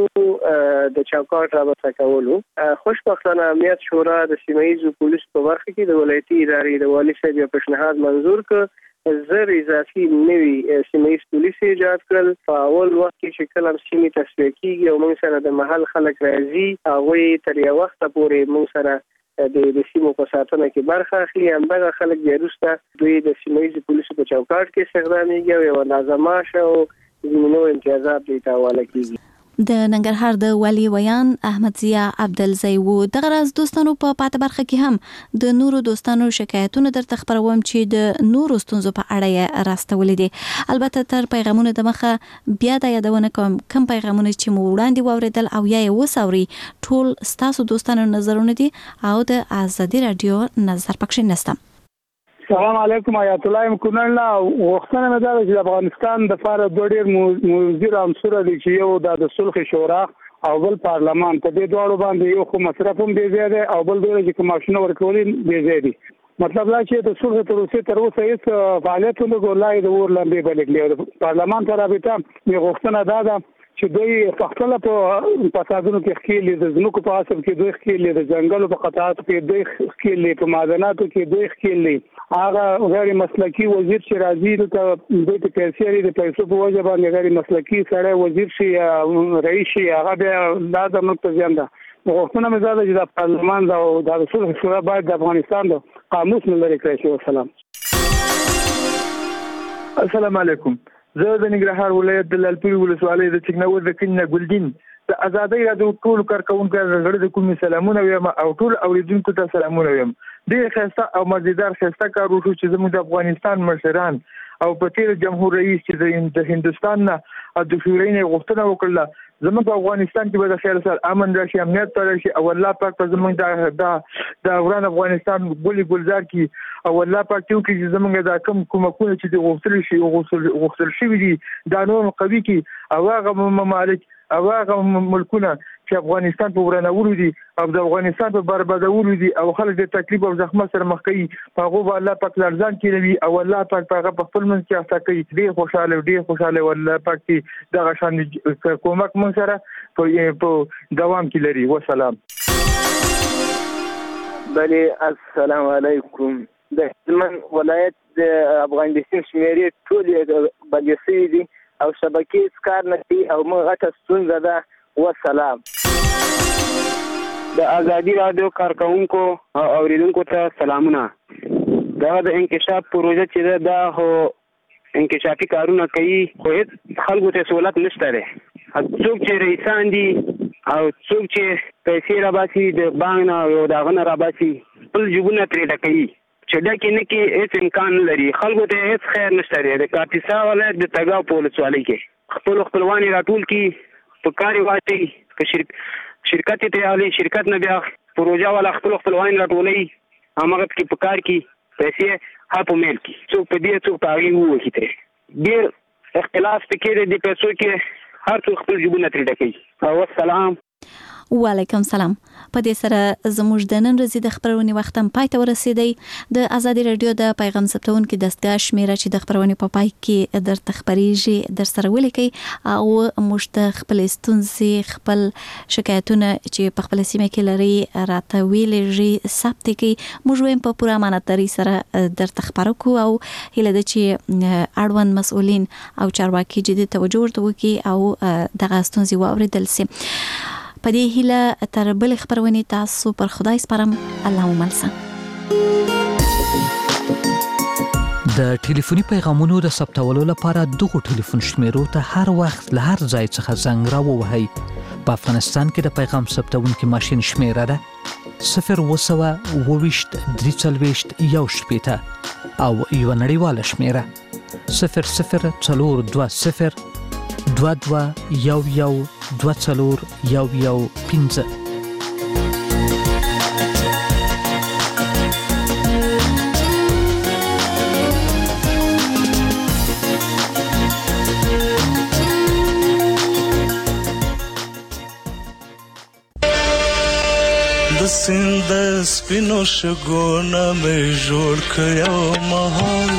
د چوکاټ رابطه کولو. خوشبختانه امنیت شورا د سیمه‌ییزو پولیسو په برخه کې د ولایتي ادارې د والي صاحب یو پیشنهاد منظور کړ، زر اضافي نوي سیمه‌ییز پولیس ایجاد کړل. په اول وخت کې چې کله سیمې تصفیه کېږي او موږ سره د محل خلک راځي، هغوی تر یو وخته پورې موږ سره د سیمو په ساتنه کې برخه اخلي. همدغه خلک بیا وروسته دوی د سیمه‌ییزو پولیسو په چوکاټ کې استخدامیږي او یو اندازه معاش او زمینو امتیازات دوی ته حواله کېږي. د ننګرهار د والي ویان احمد ضیا عبدالزی و. دغه راز دوستانو په پاته برخه کې هم د نورو دوستانو شکایتونه درته خبروم چې د نورو ستونزو په اړه یې راستولې دي. البته تر پیغامونو د مخه بیا د یادونه کوم کم پیغامونه چې مو وړاندې واوریدل او یا یې وسوري ټول ستاسو دوستانو نظرونه دي او د ازادي رادیو نظر پکښې نشته. السلام علیکم، آیت الله مکننلا. وختونه مې دا چې افغانستان د فار دوه ډېر موزیر عنصر دي چې یو د صلح شورا او بل پارلمان، په دې دواړو باندې یو خو مصرف هم دی زیاده او بل دی چې کماشنه ورکولې دی زیاده. مطلب دا چې د صلح پروسې تر اوسه هیڅ فعالیت نه ګولای د ور لاندې بلګلی. پارلمان ته رابطه مې غوښتنه دا ده چې دوی په خپل په فسادونو کې ښکېلې، د ځمکو په اصل کې دوی ښکېلې، د ځنګلو په قطعاتو کې دوی ښکېلې، په معدناتو کې دوی ښکېلې. هغه غیر مسلکي وزیر چې راځي دلته دوی ته پیسې لري، د پیسو په وجه باندې غیر مسلکي سړی وزیر شي یا رئیس شي، هغه بیا دا زموږ ته زیان ده. غوښتنه مې دا ده چې د پارلمان او د صلح شورا باید د افغانستان د قاموس نه لرې کړی شي. والسلام. السلام علیکم. زه د ننګرهار ولایت د لالپورې ولسوالۍ د چکنور د کلي نه ګلدین د ازادۍ راډیو ټول کارکونکو غړي د کومې سلامونه وایم او ټول اوریدونکو ته سلامونه وایم. ډېر ښایسته او مزیدار ښایسته کار وشو چې زموږ د افغانستان مشران او په تیر جمهور رئیس چې د هندستان نه د شورای نه غوښتنه وکړه زموږ په افغانستان کې به د خیر سره امن راشي، امنیت پیدا شي او الله پاک په زموږ د وران افغانستان ګلي ګلزار کی او الله پاک ته چې زموږ د کوم کومکونه چې د غوښتل شي دي د نور قوي کی او هغه ممالک او هغه ملکونه چې افغانستان په ورانولو دي او د افغانستان په بربادولو دي او خلک د تکلیف او زحمت سره مخ کوي هغه به الله پاک لرزان کوي او الله پاک هغه په خپل منځ کې احسا کوي. ډېر خوشاله والله پاک چې دغه شان کومک مون سره په دوام کې لري. والسلام. بله السلام علیکم. د هلمند ولایت د افغان بسیم شمیرې ټول بلسي دي او شبکې کار نه کوي او موږ غټه ستونزه ده. والسلام. د ازادي راډیو کارکونکو او اوریدونکو ته سلامونه. دا د انکشاف پروژه چې دا هو انکشافي کارونه کوي خو هیڅ خلکو ته سہولت نشته دی. څوک چې رئیسان دي او څوک چې پیسې راباسي د بانک نه او دغه نه راباسي خپل جیبونه ترې ډکوي چې ډکې نه کې هیڅ امکان نه لري. خلکو ته هیڅ خیر نشته دی. د کاپیسا ولایت د تګاو په ولسوالۍ کې خپلوان یې راټول کړي په کار یې واچوي که شرکت یې تیاروي شرکت نه بیا پروژه والا خپلوان راټولوي هماغه پکې په کار کې پیسې په میل کې څوک په دې څوک په هغې ووهي ترې ډېر اختلاف پکې دی. د پیسو کې هر څوک خپل جیبونه ترې ډکوي. والسلام. وعلیکم سلام. په دې سره زموږ د نن ورځې د خبرونې وخت هم پای ته ورسېدی. د ازادي راډیو د پیغام ثبتونکو دستګاه شمیره چې د خبرونې په پای کې درته خبرېږي در سره ولیکئ او موږ ته خپل ستونزې خپل شکایتونه چې په خپل سیمه کې لري راته ویلېږي ثبت کړئ. موږ وایم په پوره امانتداري سره درته خبرو کوو او هیله ده چې اړوند مسؤلین او چارواکي جدي توجه ورته وکړي او دغه ستونزې واورېدل سي. په دې هیله تر بل خبرونې تاسو پر خدای سپارم. الله مو مل شه. د ټلیفوني پیغامونو د ثبتولو لپاره دغه ټلیفون شمیرو ته هر وخت له هر ځای څخه زنګ راووهئ. په افغانستان کې د پیغام ثبتونکو ماشين شمیره ده 020 340 1 او یو نړیواله شمیره 0042 22 11 15. د سیند سپینو شګونه مې جوړ کړو مهال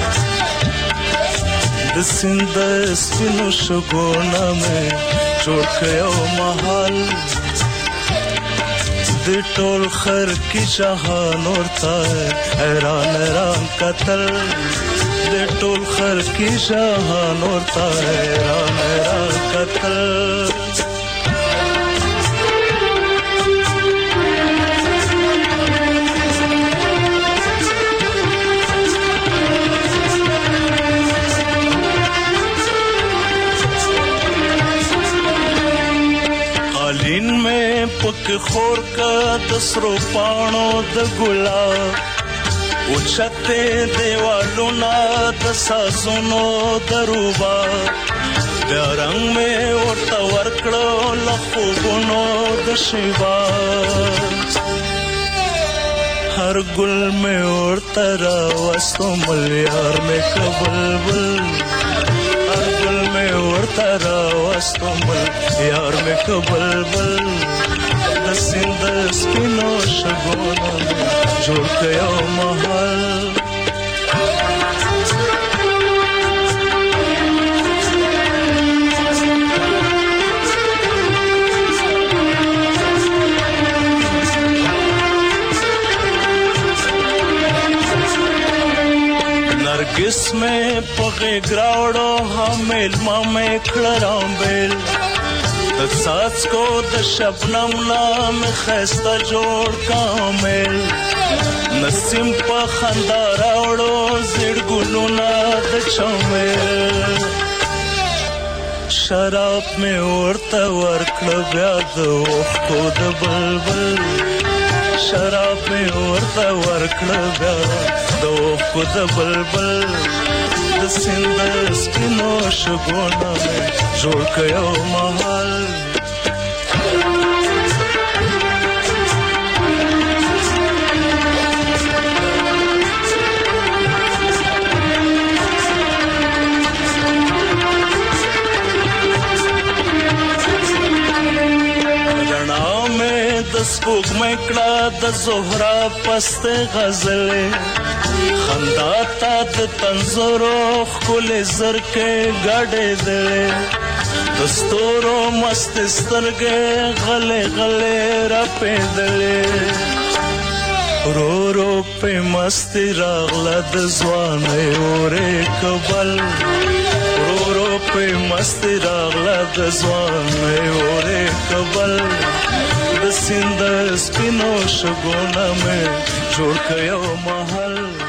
د سیند سپینو شګونه مې جوړ کړو مهال د ټول خر کی جهان ورته حیران قتل د ټول خر کی جهان ورته حیران قتل پک خور کا دسرو پانو د ګلاب او چته دیوالو نا د سازونو دروبا د رنگ میں ورته ورکړو لخوبونو د شیوا هر ګل میں ورته را وستو ملیار میں کبلبل هر ګل میں ورته را وستو ملیار میں کبلبل د سیند سپینو شګونه جوړ کړو محل नरगिस में पगे ग्रावड़ो हमेल मामे खड़राम बेल د څاڅکو د شبنم نام خسته جوړ کامل نسیم په خندا راوړو زړ ګلونه د چمل شراب مې ورته ورکړه بیا د اوښکو د بلبل شراب مې ورته ورکړه بیا د اوښکو د بلبل د سیند سپینو شګونه مې جوړ کړ یو محل د سپوږمۍ کړه د زهرا پسته غزلې خندا تا د تنزرو ښکلې زرکې ګډې دلې د ستورو مست سترګې غلې غلې راپېدلې رو رو په مستي راغله د ځوانۍ اورې کبل رو رو په مستي راغله د ځوانۍ اورې کبل د سیند سپینو شګونه مې جوړ کړ یو محل